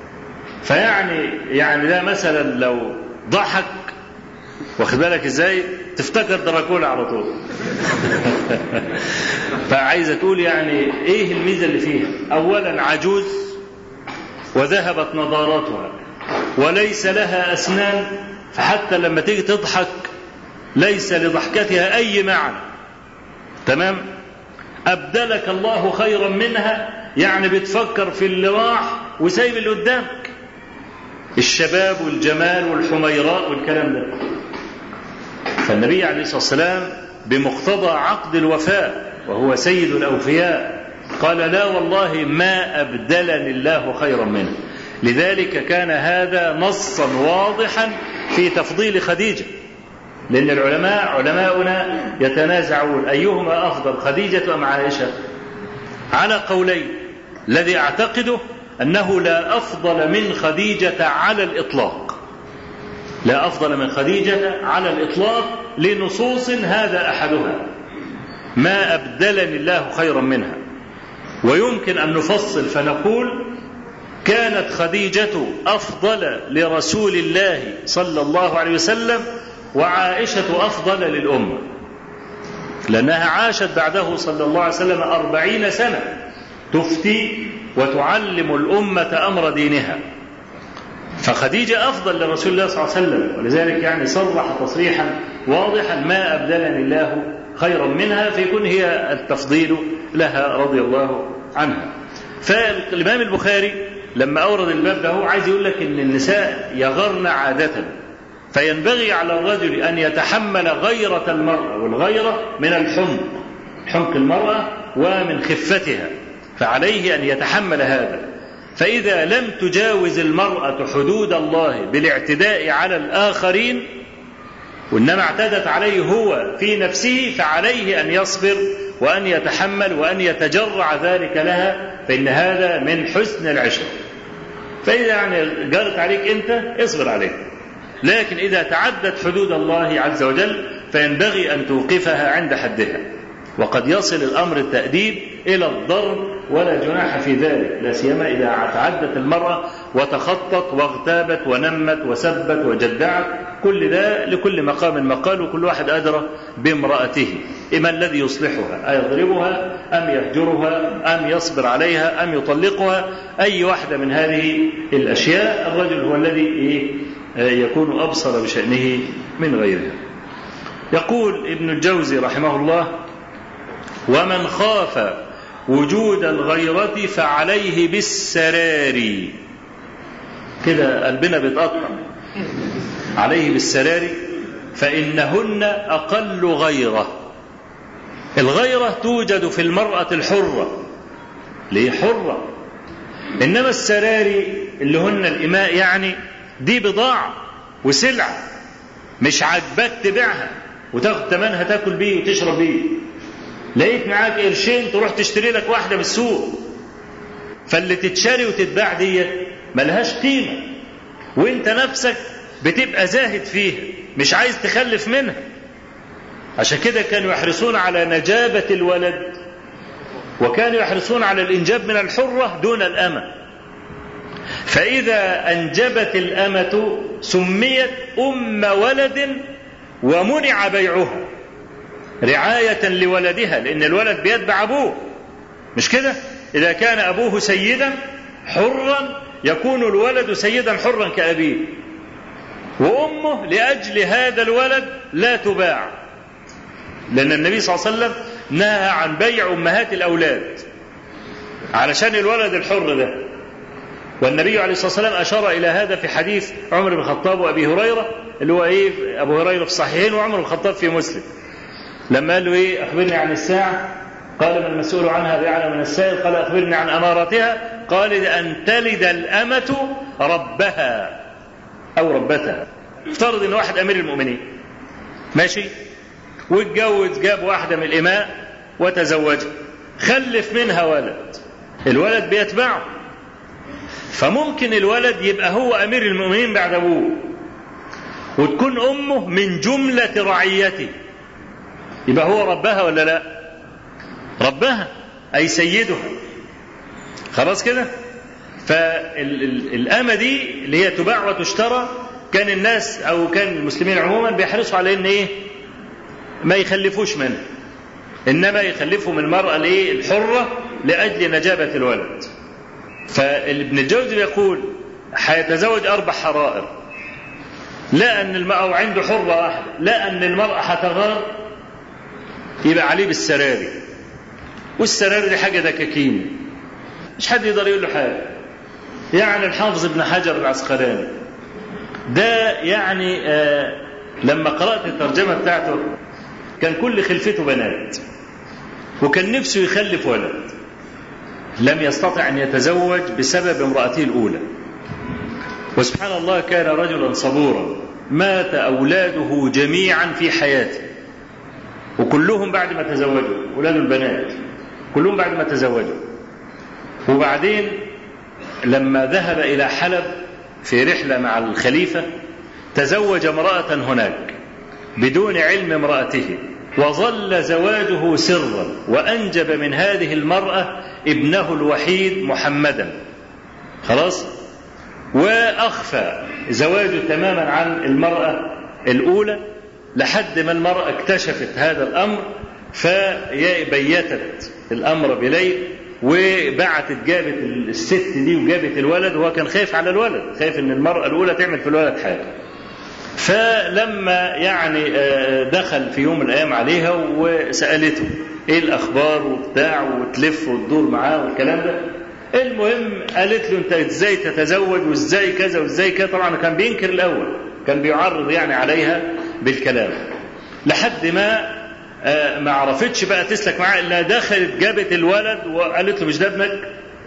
فيعني ده مثلا لو ضحك واخد بالك ازاي تفتكر دراكولا على طول. فعايزه تقول يعني ايه الميزه اللي فيها؟ اولا عجوز وذهبت نضارتها وليس لها اسنان، فحتى لما تيجي تضحك ليس لضحكتها اي معنى. تمام؟ ابدلك الله خيرا منها، يعني بتفكر في اللي راح وسايب اللي قدامك، الشباب والجمال والحميراء والكلام ده. فالنبي عليه الصلاة والسلام بمقتضى عقد الوفاء وهو سيد الأوفياء قال لا والله ما أبدلني الله خيرا منه. لذلك كان هذا نصا واضحا في تفضيل خديجة، لأن العلماء علماؤنا يتنازعون أيهما أفضل خديجة أم عائشة على قولين. الذي أعتقده أنه لا أفضل من خديجة على الإطلاق، لا أفضل من خديجة على الإطلاق لنصوص هذا أحدها ما أبدلني الله خيرا منها. ويمكن أن نفصل فنقول كانت خديجة أفضل لرسول الله صلى الله عليه وسلم وعائشة أفضل للأمة، لأنها عاشت بعده صلى الله عليه وسلم 40 سنة تفتي وتعلم الأمة أمر دينها، فخديجة أفضل لرسول الله صلى الله عليه وسلم. ولذلك يعني صرح تصريحا واضحا ما أبدلني الله خيرا منها، فيكون هي التفضيل لها رضي الله عنها. فالإمام البخاري لما أورد الباب ده عايز يقول لك إن النساء يغرن عادة، فينبغي على الرجل أن يتحمل غيرة المرأة، والغيرة من حمق المرأة ومن خفتها، فعليه أن يتحمل هذا. فإذا لم تجاوز المرأة حدود الله بالاعتداء على الآخرين وإنما اعتدت عليه هو في نفسه، فعليه أن يصبر وأن يتحمل وأن يتجرع ذلك لها، فإن هذا من حسن العشرة. فإذا يعني جرت عليك أنت اصبر عليه، لكن إذا تعدت حدود الله عز وجل فينبغي أن توقفها عند حدها، وقد يصل الأمر التأديب إلى الضرب ولا جناح في ذلك، لا سيما إذا تعدت المرأة وتخطت واغتابت ونمت وسبت وجدعت. كل ده لكل مقام مقال، وكل واحد أدرى بامرأته إما الذي يصلحها أيضربها أم يهجرها أم يصبر عليها أم يطلقها. أي واحدة من هذه الأشياء الرجل هو الذي يكون أبصر بشأنه من غيرها. يقول ابن الجوزي رحمه الله: ومن خاف وجود الغيرة فعليه بالسرار. كده قلبنا بيتقطع، عليه بالسرار فإنهن أقل غيرة. الغيرة توجد في المرأة الحرة، ليه حرة، إنما السراري اللي هن الإماء يعني دي بضاعة وسلعة مش عاجباك تبيعها وتاخد ثمنها تاكل بيه وتشرب بيه، لقيت معاك قرشين تروح تشتري لك واحدة من السوق، فاللي تتشري وتتباع دي ملهاش قيمة، وانت نفسك بتبقى زاهد فيها مش عايز تخلف منها. عشان كده كانوا يحرصون على نجابة الولد، وكانوا يحرصون على الإنجاب من الحرة دون الأمة، فإذا أنجبت الأمة سميت أم ولد ومنع بيعها رعاية لولدها، لأن الولد بيتبع أبوه، مش كده؟ إذا كان أبوه سيدا حرا يكون الولد سيدا حرا كأبيه، وأمه لأجل هذا الولد لا تباع، لأن النبي صلى الله عليه وسلم نهى عن بيع أمهات الأولاد علشان الولد الحر ده. والنبي عليه الصلاة والسلام أشار إلى هذا في حديث عمر بن الخطاب وأبي هريرة، اللي هو أبو هريرة في الصحيحين وعمر بن الخطاب في مسلم، لما قال له إيه أخبرني عن الساعة، قال ما المسؤول عنها بأعلم من السائل، قال أخبرني عن أماراتها، قال أن تلد الأمة ربها أو ربتها. افترض أن واحد أمير المؤمنين ماشي واتجوز، جاب واحدة من الإماء وتزوجها، خلف منها ولد، الولد بيتبعه، فممكن الولد يبقى هو أمير المؤمنين بعد أبوه، وتكون أمه من جملة رعيته، يبقى هو ربها ولا لا؟ ربها أي سيدها. خلاص كده. فالأمة دي اللي هي تباع وتشترى، كان الناس أو كان المسلمين عموما بيحرصوا على إن إيه ما يخلفوش منها، إنما يخلفوا من المرأة الحرة لأجل نجابة الولد. فابن الجوزي يقول حيتزوج 4 حرائر، لا أن المرأة عنده حرة واحدة، لا أن المرأة حتغار يبقى عليه بالسراري، والسراري دي حاجة دكاكين مش حد يقدر يقول له حاجة. يعني الحافظ ابن حجر العسقلاني ده يعني لما قرأت الترجمة بتاعته كان كل خلفته بنات، وكان نفسه يخلف ولد، لم يستطع أن يتزوج بسبب امرأته الأولى. وسبحان الله كان رجلا صبورا، مات أولاده جميعا في حياته، وكلهم بعد ما تزوجوا، أولاد البنات كلهم بعد ما تزوجوا. وبعدين لما ذهب إلى حلب في رحلة مع الخليفة تزوج امرأة هناك بدون علم امرأته، وظل زواجه سرا، وأنجب من هذه المرأة ابنه الوحيد محمدا. خلاص. وأخفى زواجه تماما عن المرأة الأولى لحد ما المرأة اكتشفت هذا الأمر، فبيتت الأمر بليل، وبعتت جابت الست دي وجابت الولد، وهو كان خايف على الولد، خايف ان المرأة الأولى تعمل في الولد حاجة. فلما يعني دخل في يوم من الأيام عليها وسألته ايه الأخبار وبتاع، وتلف وتدور معاه والكلام ده، المهم قالت له انت ازاي تتزوج وازاي كذا وازاي كذا. طبعا كان بينكر الأول، كان بيعرض يعني عليها بالكلام، لحد ما عرفتش بقى تسلك معاه الا دخلت جابت الولد وقالت له مش ده ابنك.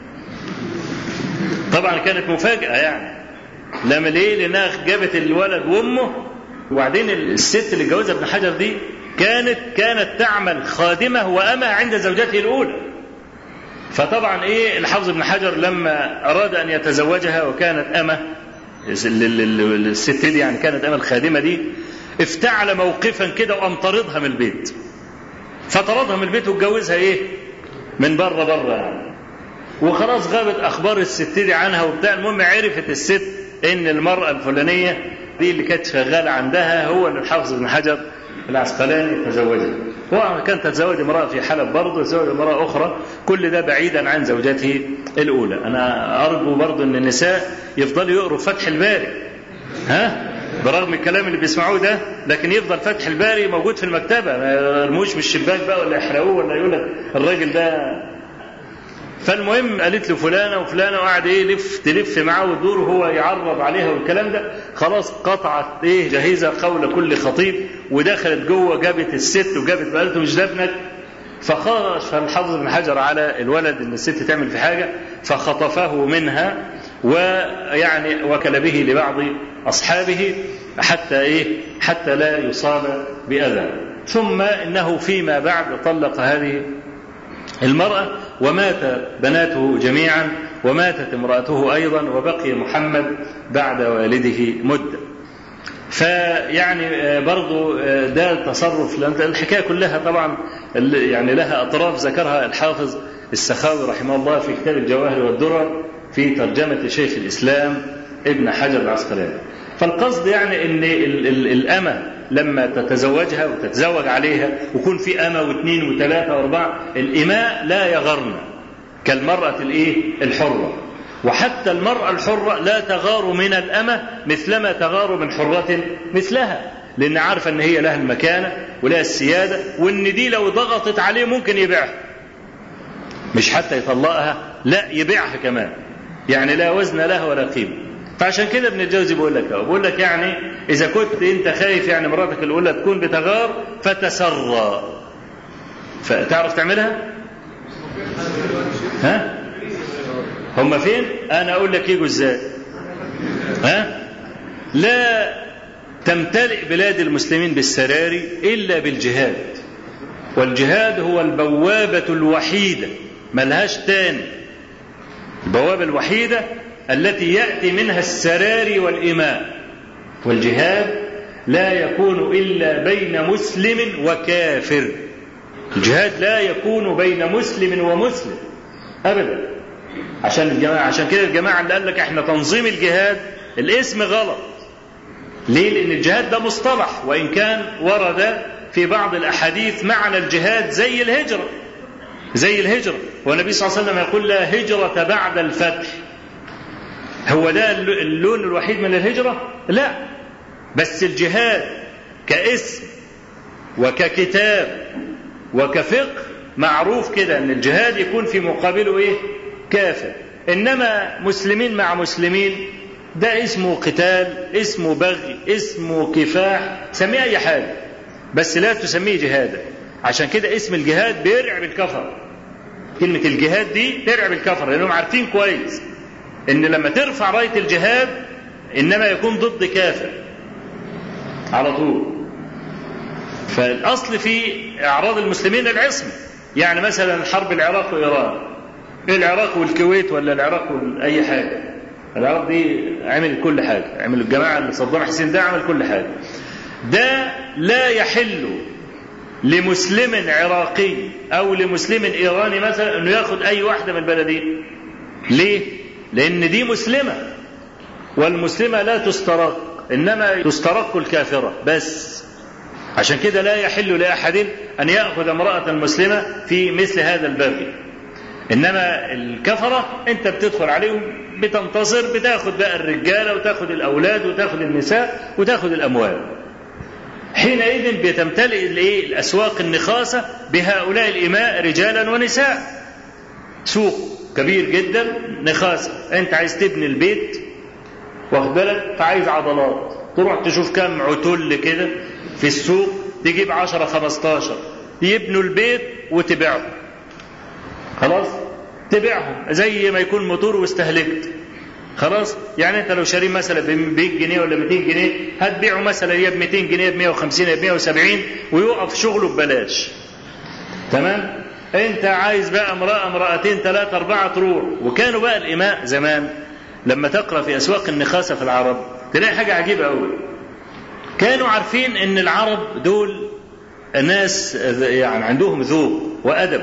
طبعا كانت مفاجأة يعني، لما ليه؟ لانها جابت الولد وامه. وبعدين الست اللي اتجوزها ابن حجر دي كانت تعمل خادمة وأمة عند زوجته الأولى. فطبعا ايه الحافظ ابن حجر لما أراد أن يتزوجها وكانت أمة، الست دي يعني كانت أمة الخادمة دي، افتعل موقفا كده وقام طردها من البيت، فطردها من البيت واتجوزها ايه من بره يعني. وخلاص غابت اخبار الست دي عنها وبتاع. المهم عرفت الست ان المرأة الفلانية دي اللي كانت شغالة عندها هو اللي الحافظ ابن حجر العسقلاني تزوجها. هو كانت تتزوج امرأة في حلب برضه، تزوج امرأة اخرى، كل ده بعيدا عن زوجته الاولى. انا ارجو برضه ان النساء يفضلوا يقروا فتح الباري، برغم الكلام اللي بيسمعوه ده، لكن يفضل فتح الباري موجود في المكتبة، ما يرموش من الشباك بقى ولا يحرقوه ولا يقول لك الراجل ده. فالمهم قالت له فلانة وفلانة، وقعد تلف معاه وتدور وهو يعرض عليها والكلام ده. خلاص قطعت جهيزة قول كل خطيب، ودخلت جوه جابت الست وجابت قالت له مش ده ابنك. فخرج فالحافظ ابن حجر على الولد ان الست تعمل في حاجة، فخطفه منها ويعني وكل به لبعض أصحابه حتى لا يصاب بأذى. ثم إنه فيما بعد طلق هذه المرأة، ومات بناته جميعا، وماتت امرأته أيضا، وبقي محمد بعد والده مدة. فيعني برضو ده التصرف، لأن الحكاية كلها طبعا يعني لها أطراف ذكرها الحافظ السخاوي رحمه الله في كتاب الجواهر والدرر في ترجمة شيخ الإسلام ابن حجر العسقلاني. فالقصد يعني ان الأمة لما تتزوجها وتتزوج عليها ويكون في أمة واثنين وثلاثة واربعة، الإماء لا يغرن كالمرأة الحرة. وحتى المرأة الحرة لا تغار من الأمة مثلما تغار من حرة مثلها، لأن عارفة أن هي لها المكانة ولها السيادة، وأن دي لو ضغطت عليه ممكن يبيعها، مش حتى يطلقها، لا يبيعها كمان، يعني لا وزن لها ولا قيمة. فعشان كده ابن الجوزي بيقول لك يعني إذا كنت أنت خايف يعني مراتك الأولى تكون بتغار فتسرى، فتعرف تعملها؟ ها؟ هم فين؟ أنا أقول لك يجوا إزاي؟ ها؟ لا تمتلئ بلاد المسلمين بالسراري إلا بالجهاد، والجهاد هو البوابة الوحيدة ملهاش تاني، البوابة الوحيدة التي يأتي منها السراري والإماء. والجهاد لا يكون إلا بين مسلم وكافر، الجهاد لا يكون بين مسلم ومسلم أبدا. عشان كده الجماعة اللي قال لك احنا تنظيم الجهاد الاسم غلط. ليه؟ لأن الجهاد ده مصطلح، وإن كان ورد في بعض الأحاديث معنى الجهاد زي الهجرة، والنبي صلى الله عليه وسلم يقول لا هجرة بعد الفتح. هو ده اللون الوحيد من الهجرة؟ لا، بس الجهاد كاسم وككتاب وكفقه معروف كده ان الجهاد يكون في مقابله ايه؟ كافر. انما مسلمين مع مسلمين ده اسمه قتال، اسمه بغي، اسمه كفاح، سميه اي حاجه بس لا تسميه جهادا. عشان كده اسم الجهاد بيرعب الكفر، كلمه الجهاد دي ترعب الكفر لانهم عارفين كويس ان لما ترفع رايه الجهاد انما يكون ضد كافر على طول. فالاصل في اعراض المسلمين العصمه، يعني مثلا حرب العراق وايران، العراق والكويت ولا العراق اي حاجه، العراق دي عمل كل حاجه، عمل الجماعه اللي صدام حسين ده عمل كل حاجه. ده لا يحل لمسلم عراقي او لمسلم ايراني مثلا انه ياخذ اي واحده من البلدين. ليه؟ لان دي مسلمه، والمسلمه لا تسترق، انما تسترق الكافره بس. عشان كده لا يحل لاحد ان ياخذ امراه مسلمه في مثل هذا الباب. انما الكفره انت بتدخل عليهم بتنتصر، بتاخذ بقى الرجاله وتاخذ الاولاد وتاخذ النساء وتاخذ الاموال. حينئذ بتمتلئ الاسواق النخاسه بهؤلاء الاماء رجالا ونساء، سوق كبير جدا نخاسه. انت عايز تبني البيت واخد بالك، فعايز عضلات، تروح تشوف كم عتل كده في السوق، تجيب 10-15 يبنوا البيت وتبيعهم. خلاص تبيعهم زي ما يكون موتور واستهلكت. خلاص يعني انت لو شاريه مثلا ب 100 جنيه ولا 200 جنيه هتبيعه مثلا يا ب 200 جنيه ب 150 يا ب 170 ويوقف شغله ببلاش. تمام؟ انت عايز بقى امرأتين 3 4 تروح. وكانوا بقى الإماء زمان لما تقرأ في أسواق النخاسة في العرب تلاقي حاجة عجيبة أوي. كانوا عارفين ان العرب دول ناس يعني عندهم ذوق وأدب،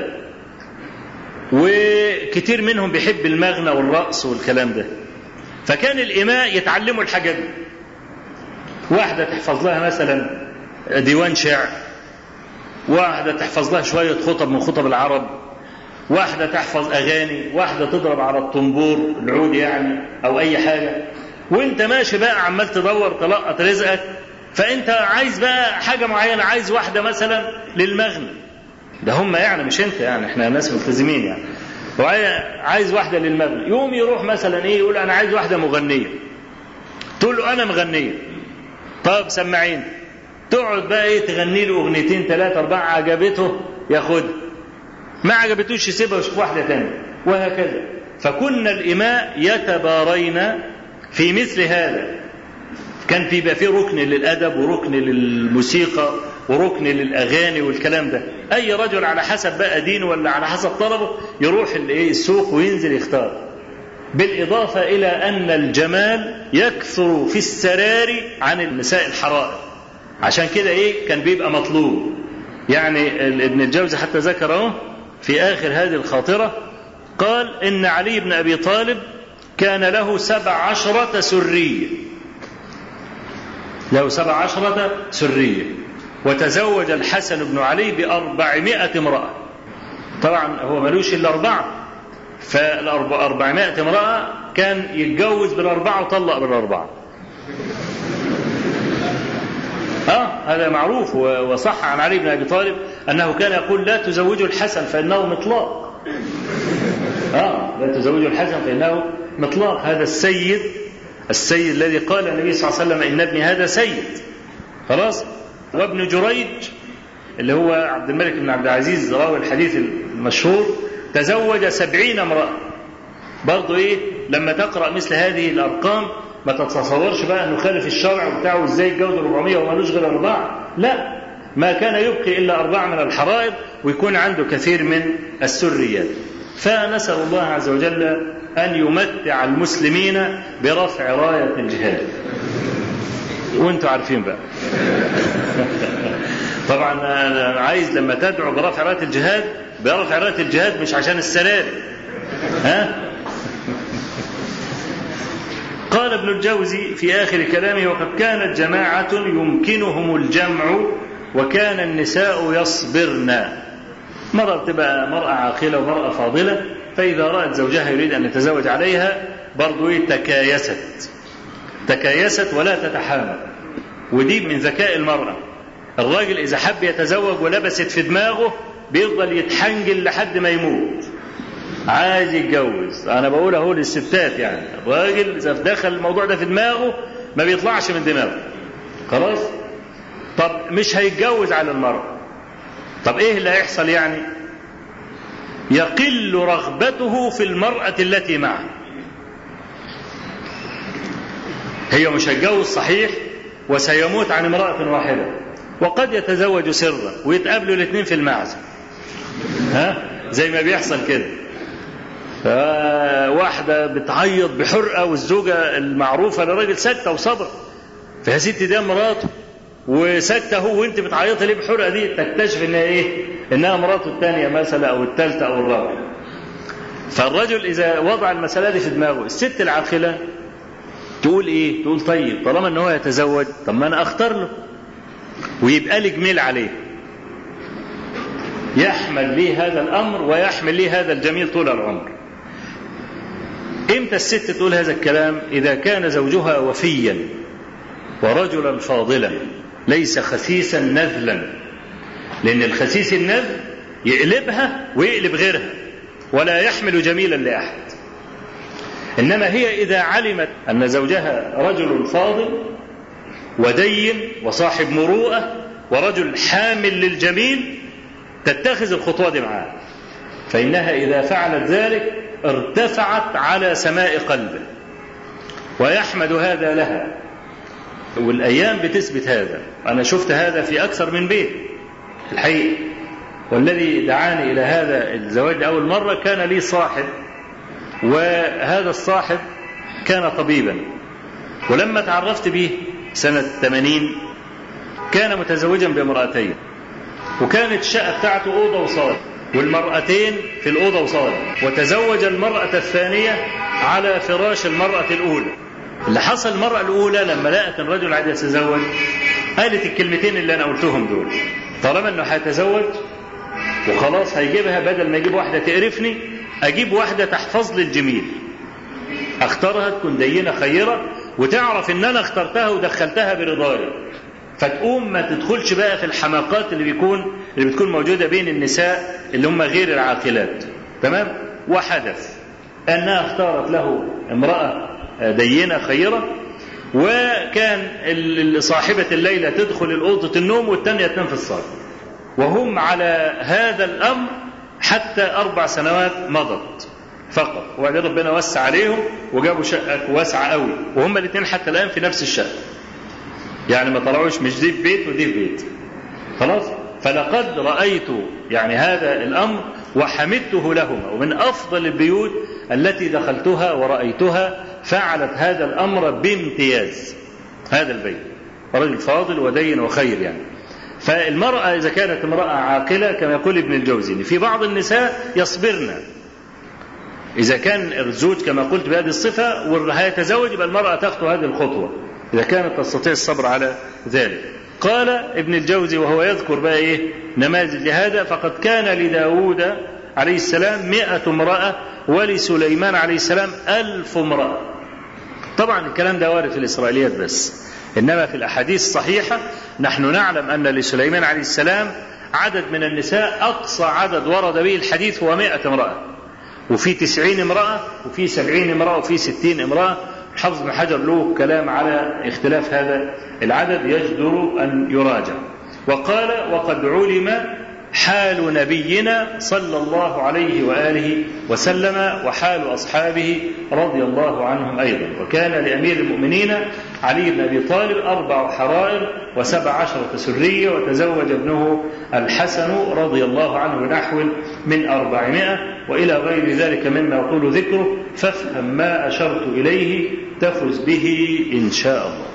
وكتير منهم بيحب المغنى والرقص والكلام ده. فكان الإماء يتعلموا الحاجات دي. واحدة تحفظ لها مثلا ديوان شعر، واحدة تحفظ لها شوية خطب من خطب العرب، واحدة تحفظ أغاني، واحدة تضرب على الطنبور العود يعني أو أي حاجة. وانت ماشي بقى عمال تدور تلقط رزقك، فانت عايز بقى حاجة معينة، عايز واحدة مثلا للمغنى، ده هم يعني مش انت يعني، احنا ناس ملتزمين يعني، وعايز واحدة للمغنى. يوم يروح مثلا ايه يقول انا عايز واحدة مغنية، تقول له انا مغنية، طب سمعين، تقعد بقى ايه تغني له اغنيتين 3 4 عجبته ياخدها، ما عجبتوش يسيبها ويشوف واحدة تانية، وهكذا. فكنا الإماء يتبارين في مثل هذا. كان بيبقى فيه ركن للأدب وركن للموسيقى وركن للأغاني والكلام ده. أي رجل على حسب بقى دينه ولا على حسب طلبه يروح السوق وينزل يختار. بالإضافة إلى أن الجمال يكثر في السراري عن النساء الحرائر، عشان كده كان بيبقى مطلوب. يعني ابن الجوزي حتى ذكره في آخر هذه الخاطرة، قال إن علي بن أبي طالب كان له 17 سرية، له 17 سرية، وتزوج الحسن بن علي ب400 امرأة. طبعا هو ملوش إلا 4، فال400 امرأة كان يتجوز بال4 وطلق بال4. هذا معروف وصح عن علي بن أبي طالب أنه كان يقول لا تزوجوا الحسن فإنه مطلاق. لا تزوجوا الحسن فإنه مطلاق. هذا السيد السيد الذي قال النبي صلى الله عليه وسلم إن ابني هذا سيد. خلاص. وابن جريج اللي هو عبد الملك بن عبد العزيز راوي الحديث المشهور تزوج 70 امرأة. برضو إيه لما تقرأ مثل هذه الأرقام ما تتصورش بقى أنه خالف الشرع بتاعه إزاي يتجوز 400 ومالوش غير 4. لا، ما كان يبقي إلا 4 من الحرائر ويكون عنده كثير من السريات. فنسأل الله عز وجل أن يمتع المسلمين برفع راية الجهاد. وانتوا عارفين بقى طبعا أنا عايز لما تدعو برفع راية الجهاد برفع راية الجهاد مش عشان السلالم. قال ابن الجوزي في آخر كلامه وقد كانت جماعة يمكنهم الجمع وكان النساء يصبرن. مرة تبقى مرأة عاقلة ومرأة فاضلة فإذا رأت زوجها يريد أن يتزوج عليها برضو تكايست ولا تتحامل. ودي من ذكاء المرأة. الراجل إذا حب يتزوج ولبست في دماغه بيفضل يتحنجل لحد ما يموت عايز يتجوز. أنا بقول أهو للستات يعني الراجل إذا دخل الموضوع ده في دماغه ما بيطلعش من دماغه. خلاص. طب مش هيتجوز على المرأة. طب إيه اللي هيحصل يعني؟ يقل رغبته في المرأة التي معه. هي مش هيتجوز صحيح وسيموت عن امرأة واحدة وقد يتزوج سرا ويتقابلوا الاثنين في المعزة زي ما بيحصل كده. واحدة بتعيط بحرقة والزوجة المعروفة لراجل سكتة وصبر فيا ستي ده مراته وسكتة هو وانت بتعيطي ليه بحرقة دي تكتشف انها ايه انها مراته الثانية مثلا او الثالثة او الرابعة. فالرجل اذا وضع المسألة دي في دماغه الست العاقلة تقول ايه؟ تقول طيب طالما ان هو يتزوج طب ما انا اختار له ويبقى لي جميل عليه يحمل لي هذا الامر ويحمل لي هذا الجميل طول العمر. امتى الست تقول هذا الكلام؟ اذا كان زوجها وفيا ورجلا فاضلا ليس خسيسا نذلا. لان الخسيس النذل يقلبها ويقلب غيرها ولا يحمل جميلا لاحد. إنما هي إذا علمت أن زوجها رجل فاضل ودين وصاحب مروءة ورجل حامل للجميل تتخذ الخطوة دي معاه. فإنها إذا فعلت ذلك ارتفعت على سماء قلبه ويحمد هذا لها. والأيام بتثبت هذا. أنا شفت هذا في أكثر من بيت الحقيقة. والذي دعاني إلى هذا الزواج أول مرة كان لي صاحب وهذا الصاحب كان طبيبا ولما تعرفت به سنة 80 كان متزوجا بامرأتين وكانت الشقة بتاعته أوضة وصالة والمرأتين في الأوضة وصالة وتزوج المرأة الثانية على فراش المرأة الأولى. اللي حصل المرأة الأولى لما لقت الرجل عايز يتزوج قالت الكلمتين اللي أنا قلتهم دول طالما أنه هيتزوج وخلاص هيجيبها بدل ما يجيب واحدة تقرفني أجيب واحدة تحفظ لي الجميل أختارها تكون دينة خيرة وتعرف إن أنا اخترتها ودخلتها برضايا فتقوم ما تدخلش بقى في الحماقات اللي بتكون موجودة بين النساء اللي هم غير العاقلات. تمام. وحدث أنها اختارت له امرأة دينة خيرة وكان صاحبة الليلة تدخل الأوضة النوم والتانية تنام في الصالة وهم على هذا الأمر حتى 4 سنوات مضت فقط. وبعدين ربنا وسع عليهم وجابوا شقة واسعة قوي وهم الاثنين حتى الآن في نفس الشقة يعني ما طلعوش مش دي في بيت ودي في بيت. خلاص. فلقد رأيت يعني هذا الأمر وحمدته لهما ومن أفضل البيوت التي دخلتها ورأيتها فعلت هذا الأمر بامتياز. هذا البيت رجل فاضل ودين وخير يعني. فالمرأة إذا كانت امرأة عاقلة كما يقول ابن الجوزي في بعض النساء يصبرن إذا كان الزوج كما قلت بهذه الصفة وهيتزوج يبقى المرأة تخطو هذه الخطوة إذا كانت تستطيع الصبر على ذلك. قال ابن الجوزي وهو يذكر بقى إيه نماذج لهذا فقد كان لداود عليه السلام 100 امرأة ولسليمان عليه السلام 1000 امرأة. طبعا الكلام ده وارد في الإسرائيليات بس إنما في الأحاديث الصحيحة نحن نعلم أن لسليمان عليه السلام عدد من النساء أقصى عدد ورد به الحديث هو 100 امرأة وفي 90 امرأة وفي 70 امرأة وفي 60 امرأة حافظ بن حجر له كلام على اختلاف هذا العدد يجدر أن يراجع. وقال: وقد علم حال نبينا صلى الله عليه وآله وسلم وحال أصحابه رضي الله عنهم أيضا. وكان لأمير المؤمنين علي بن أبي طالب 4 حرائر و17 سرية، وتزوج ابنه الحسن رضي الله عنه بنحو من 400 وإلى غير ذلك مما يطول ذكره، فافهم ما أشرت إليه تفز به إن شاء الله.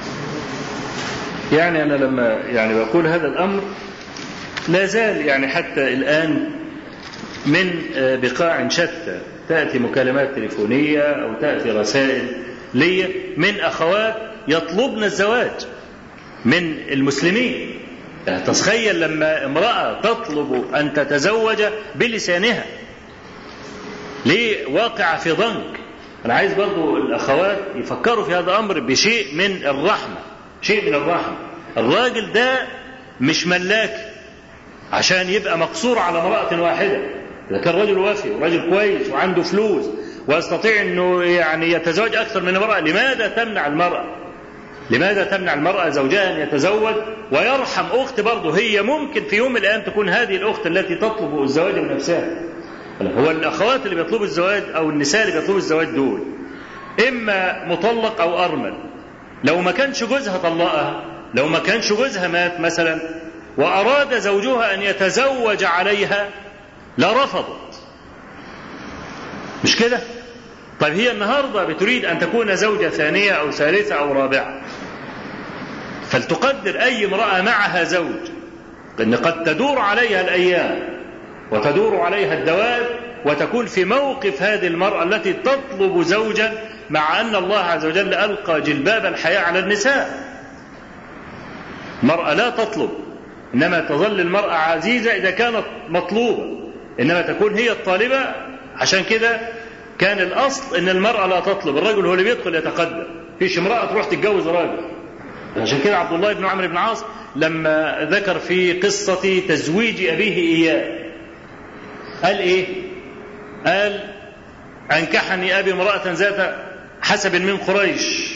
يعني أنا لما بقول هذا الأمر لا زال حتى الآن من بقاع شتى تأتي مكالمات تليفونية أو تأتي رسائل لي من أخوات يطلبن الزواج من المسلمين. تتخيل لما امرأة تطلب أن تتزوج بلسانها ليه؟ واقع في ضنك. أنا عايز برضو الأخوات يفكروا في هذا الأمر بشيء من الرحمة، شيء من الرحمة. الراجل ده مش ملاك عشان يبقى مقصور على امرأة واحدة. إذا كان رجل وافي ورجل كويس وعنده فلوس ويستطيع أنه يتزوج أكثر من امرأة، لماذا تمنع المرأة؟ لماذا تمنع المرأة زوجها أن يتزوج ويرحم أخت برضه هي ممكن في يوم من الأيام تكون هذه الأخت التي تطلب الزواج من نفسها؟ هو الأخوات اللي بيطلبوا الزواج أو النساء اللي بيطلبوا الزواج دول إما مطلق أو أرمل. لو ما كانش جوزها طلقها، لو ما كانش جوزها مات مثلا وأراد زوجها أن يتزوج عليها لرفضت، مش كده؟ طيب هي النهاردة بتريد أن تكون زوجة ثانية أو ثالثة أو رابعة، فلتقدر أي امرأة معها زوج أن قد تدور عليها الأيام وتدور عليها الدواب وتكون في موقف هذه المرأة التي تطلب زوجا، مع أن الله عز وجل ألقى جلباب الحياة على النساء. المرأة لا تطلب، إنما تظل المرأة عزيزة إذا كانت مطلوبة، إنما تكون هي الطالبة. عشان كده كان الأصل إن المرأة لا تطلب، الرجل هو اللي بيدخل يتقدم، فيش امرأة تروح تتجوز راجل. عشان كده عبد الله بن عمرو بن عاص لما ذكر في قصة تزويج أبيه إياه قال إيه؟ قال: أنكحني أبي امرأة ذات حسب من قريش،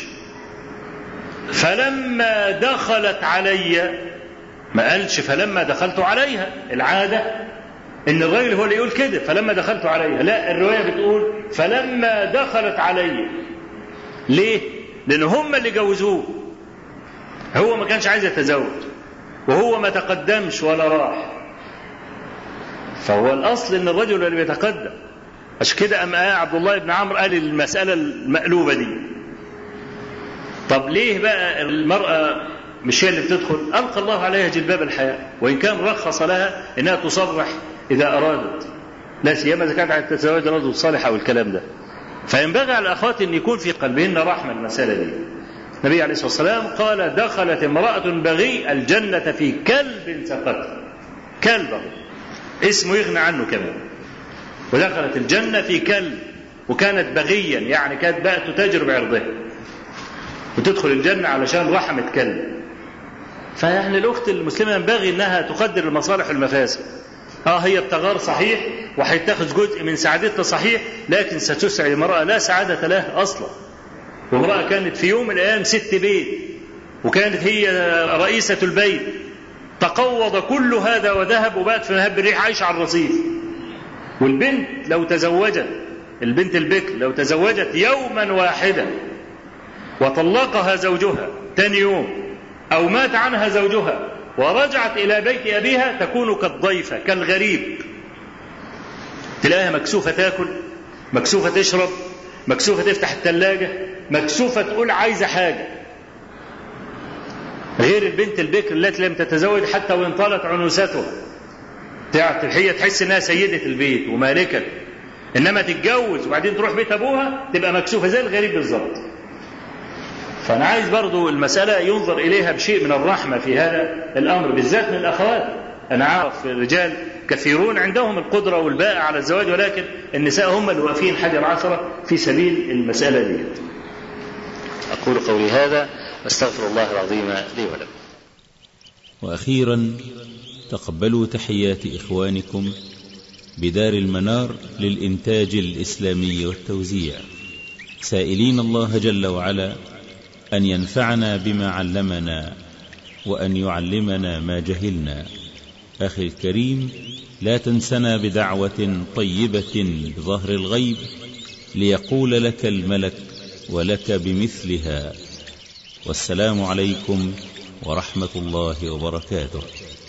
فلما دخلت علي، ما قالش فلما دخلت عليها. العادة إن الرجل هو اللي يقول كده فلما دخلت عليها، لا، الرواية بتقول فلما دخلت علي. ليه؟ لأن هم اللي جوزوه، هو ما كانش عايز يتزوج وهو ما تقدمش ولا راح، فهو الأصل إن الرجل اللي بيتقدم. عشان كده أم عبد الله بن عمرو قال المسألة المقلوبة دي. طب ليه بقى المرأة مش هي اللي بتدخل؟ ألقى الله عليها جلباب الحياة، وإن كان رخص لها إنها تصرح إذا أرادت، لا سيما إذا كانت عايزة تتزوج رجل صالح أو الكلام ده. فينبغي على الأخوات أن يكون في قلبهن رحمة المسألة دي. النبي عليه الصلاة والسلام قال: دخلت امرأة بغي الجنة في كلب سقط. كلب اسمه يغنى عنه كمان. ودخلت الجنة في كلب، وكانت بغيا يعني كانت بقى تتاجر بعرضها وتدخل الجنة علشان رحمة كلب. فيعني الأخت المسلمة ينبغي أنها تقدر المصالح والمفاسد. هي بتغار صحيح وهيتخذ جزء من سعادتها صحيح، لكن ستسعد المرأة لا سعادة لها أصلا. وامرأة كانت في يوم من الأيام ست بيت وكانت هي رئيسة البيت، تقوض كل هذا وذهب وبات في مهب الريح عايش على الرصيف. والبنت لو تزوجت، البنت البكر لو تزوجت يوما واحدا وطلقها زوجها تاني يوم أو مات عنها زوجها ورجعت إلى بيت أبيها تكون كالضيفة كالغريب. تلاقيها مكسوفة تاكل، مكسوفة تشرب، مكسوفة تفتح الثلاجة، مكسوفة تقول عايزة حاجة. غير البنت البكر التي لم تتزوج حتى وإن طالت عنوستها، هي تحس انها سيدة البيت ومالكة، انما تتجوز وبعدين تروح بيت ابوها تبقى مكسوفة زي الغريب بالظبط. فانا عايز برضو المسألة ينظر اليها بشيء من الرحمة في هذا الامر، بالذات من الاخوات. انا عارف الرجال كثيرون عندهم القدرة والباء على الزواج، ولكن النساء هم اللي واقفين حجر عثرة في سبيل المسألة دي. اقول قولي هذا واستغفر الله العظيم لي ولكم. واخيرا تقبلوا تحيات إخوانكم بدار المنار للإنتاج الإسلامي والتوزيع سائلين الله جل وعلا أن ينفعنا بما علمنا وأن يعلمنا ما جهلنا. أخي الكريم، لا تنسنا بدعوة طيبة بظهر الغيب ليقول لك الملك ولك بمثلها. والسلام عليكم ورحمة الله وبركاته.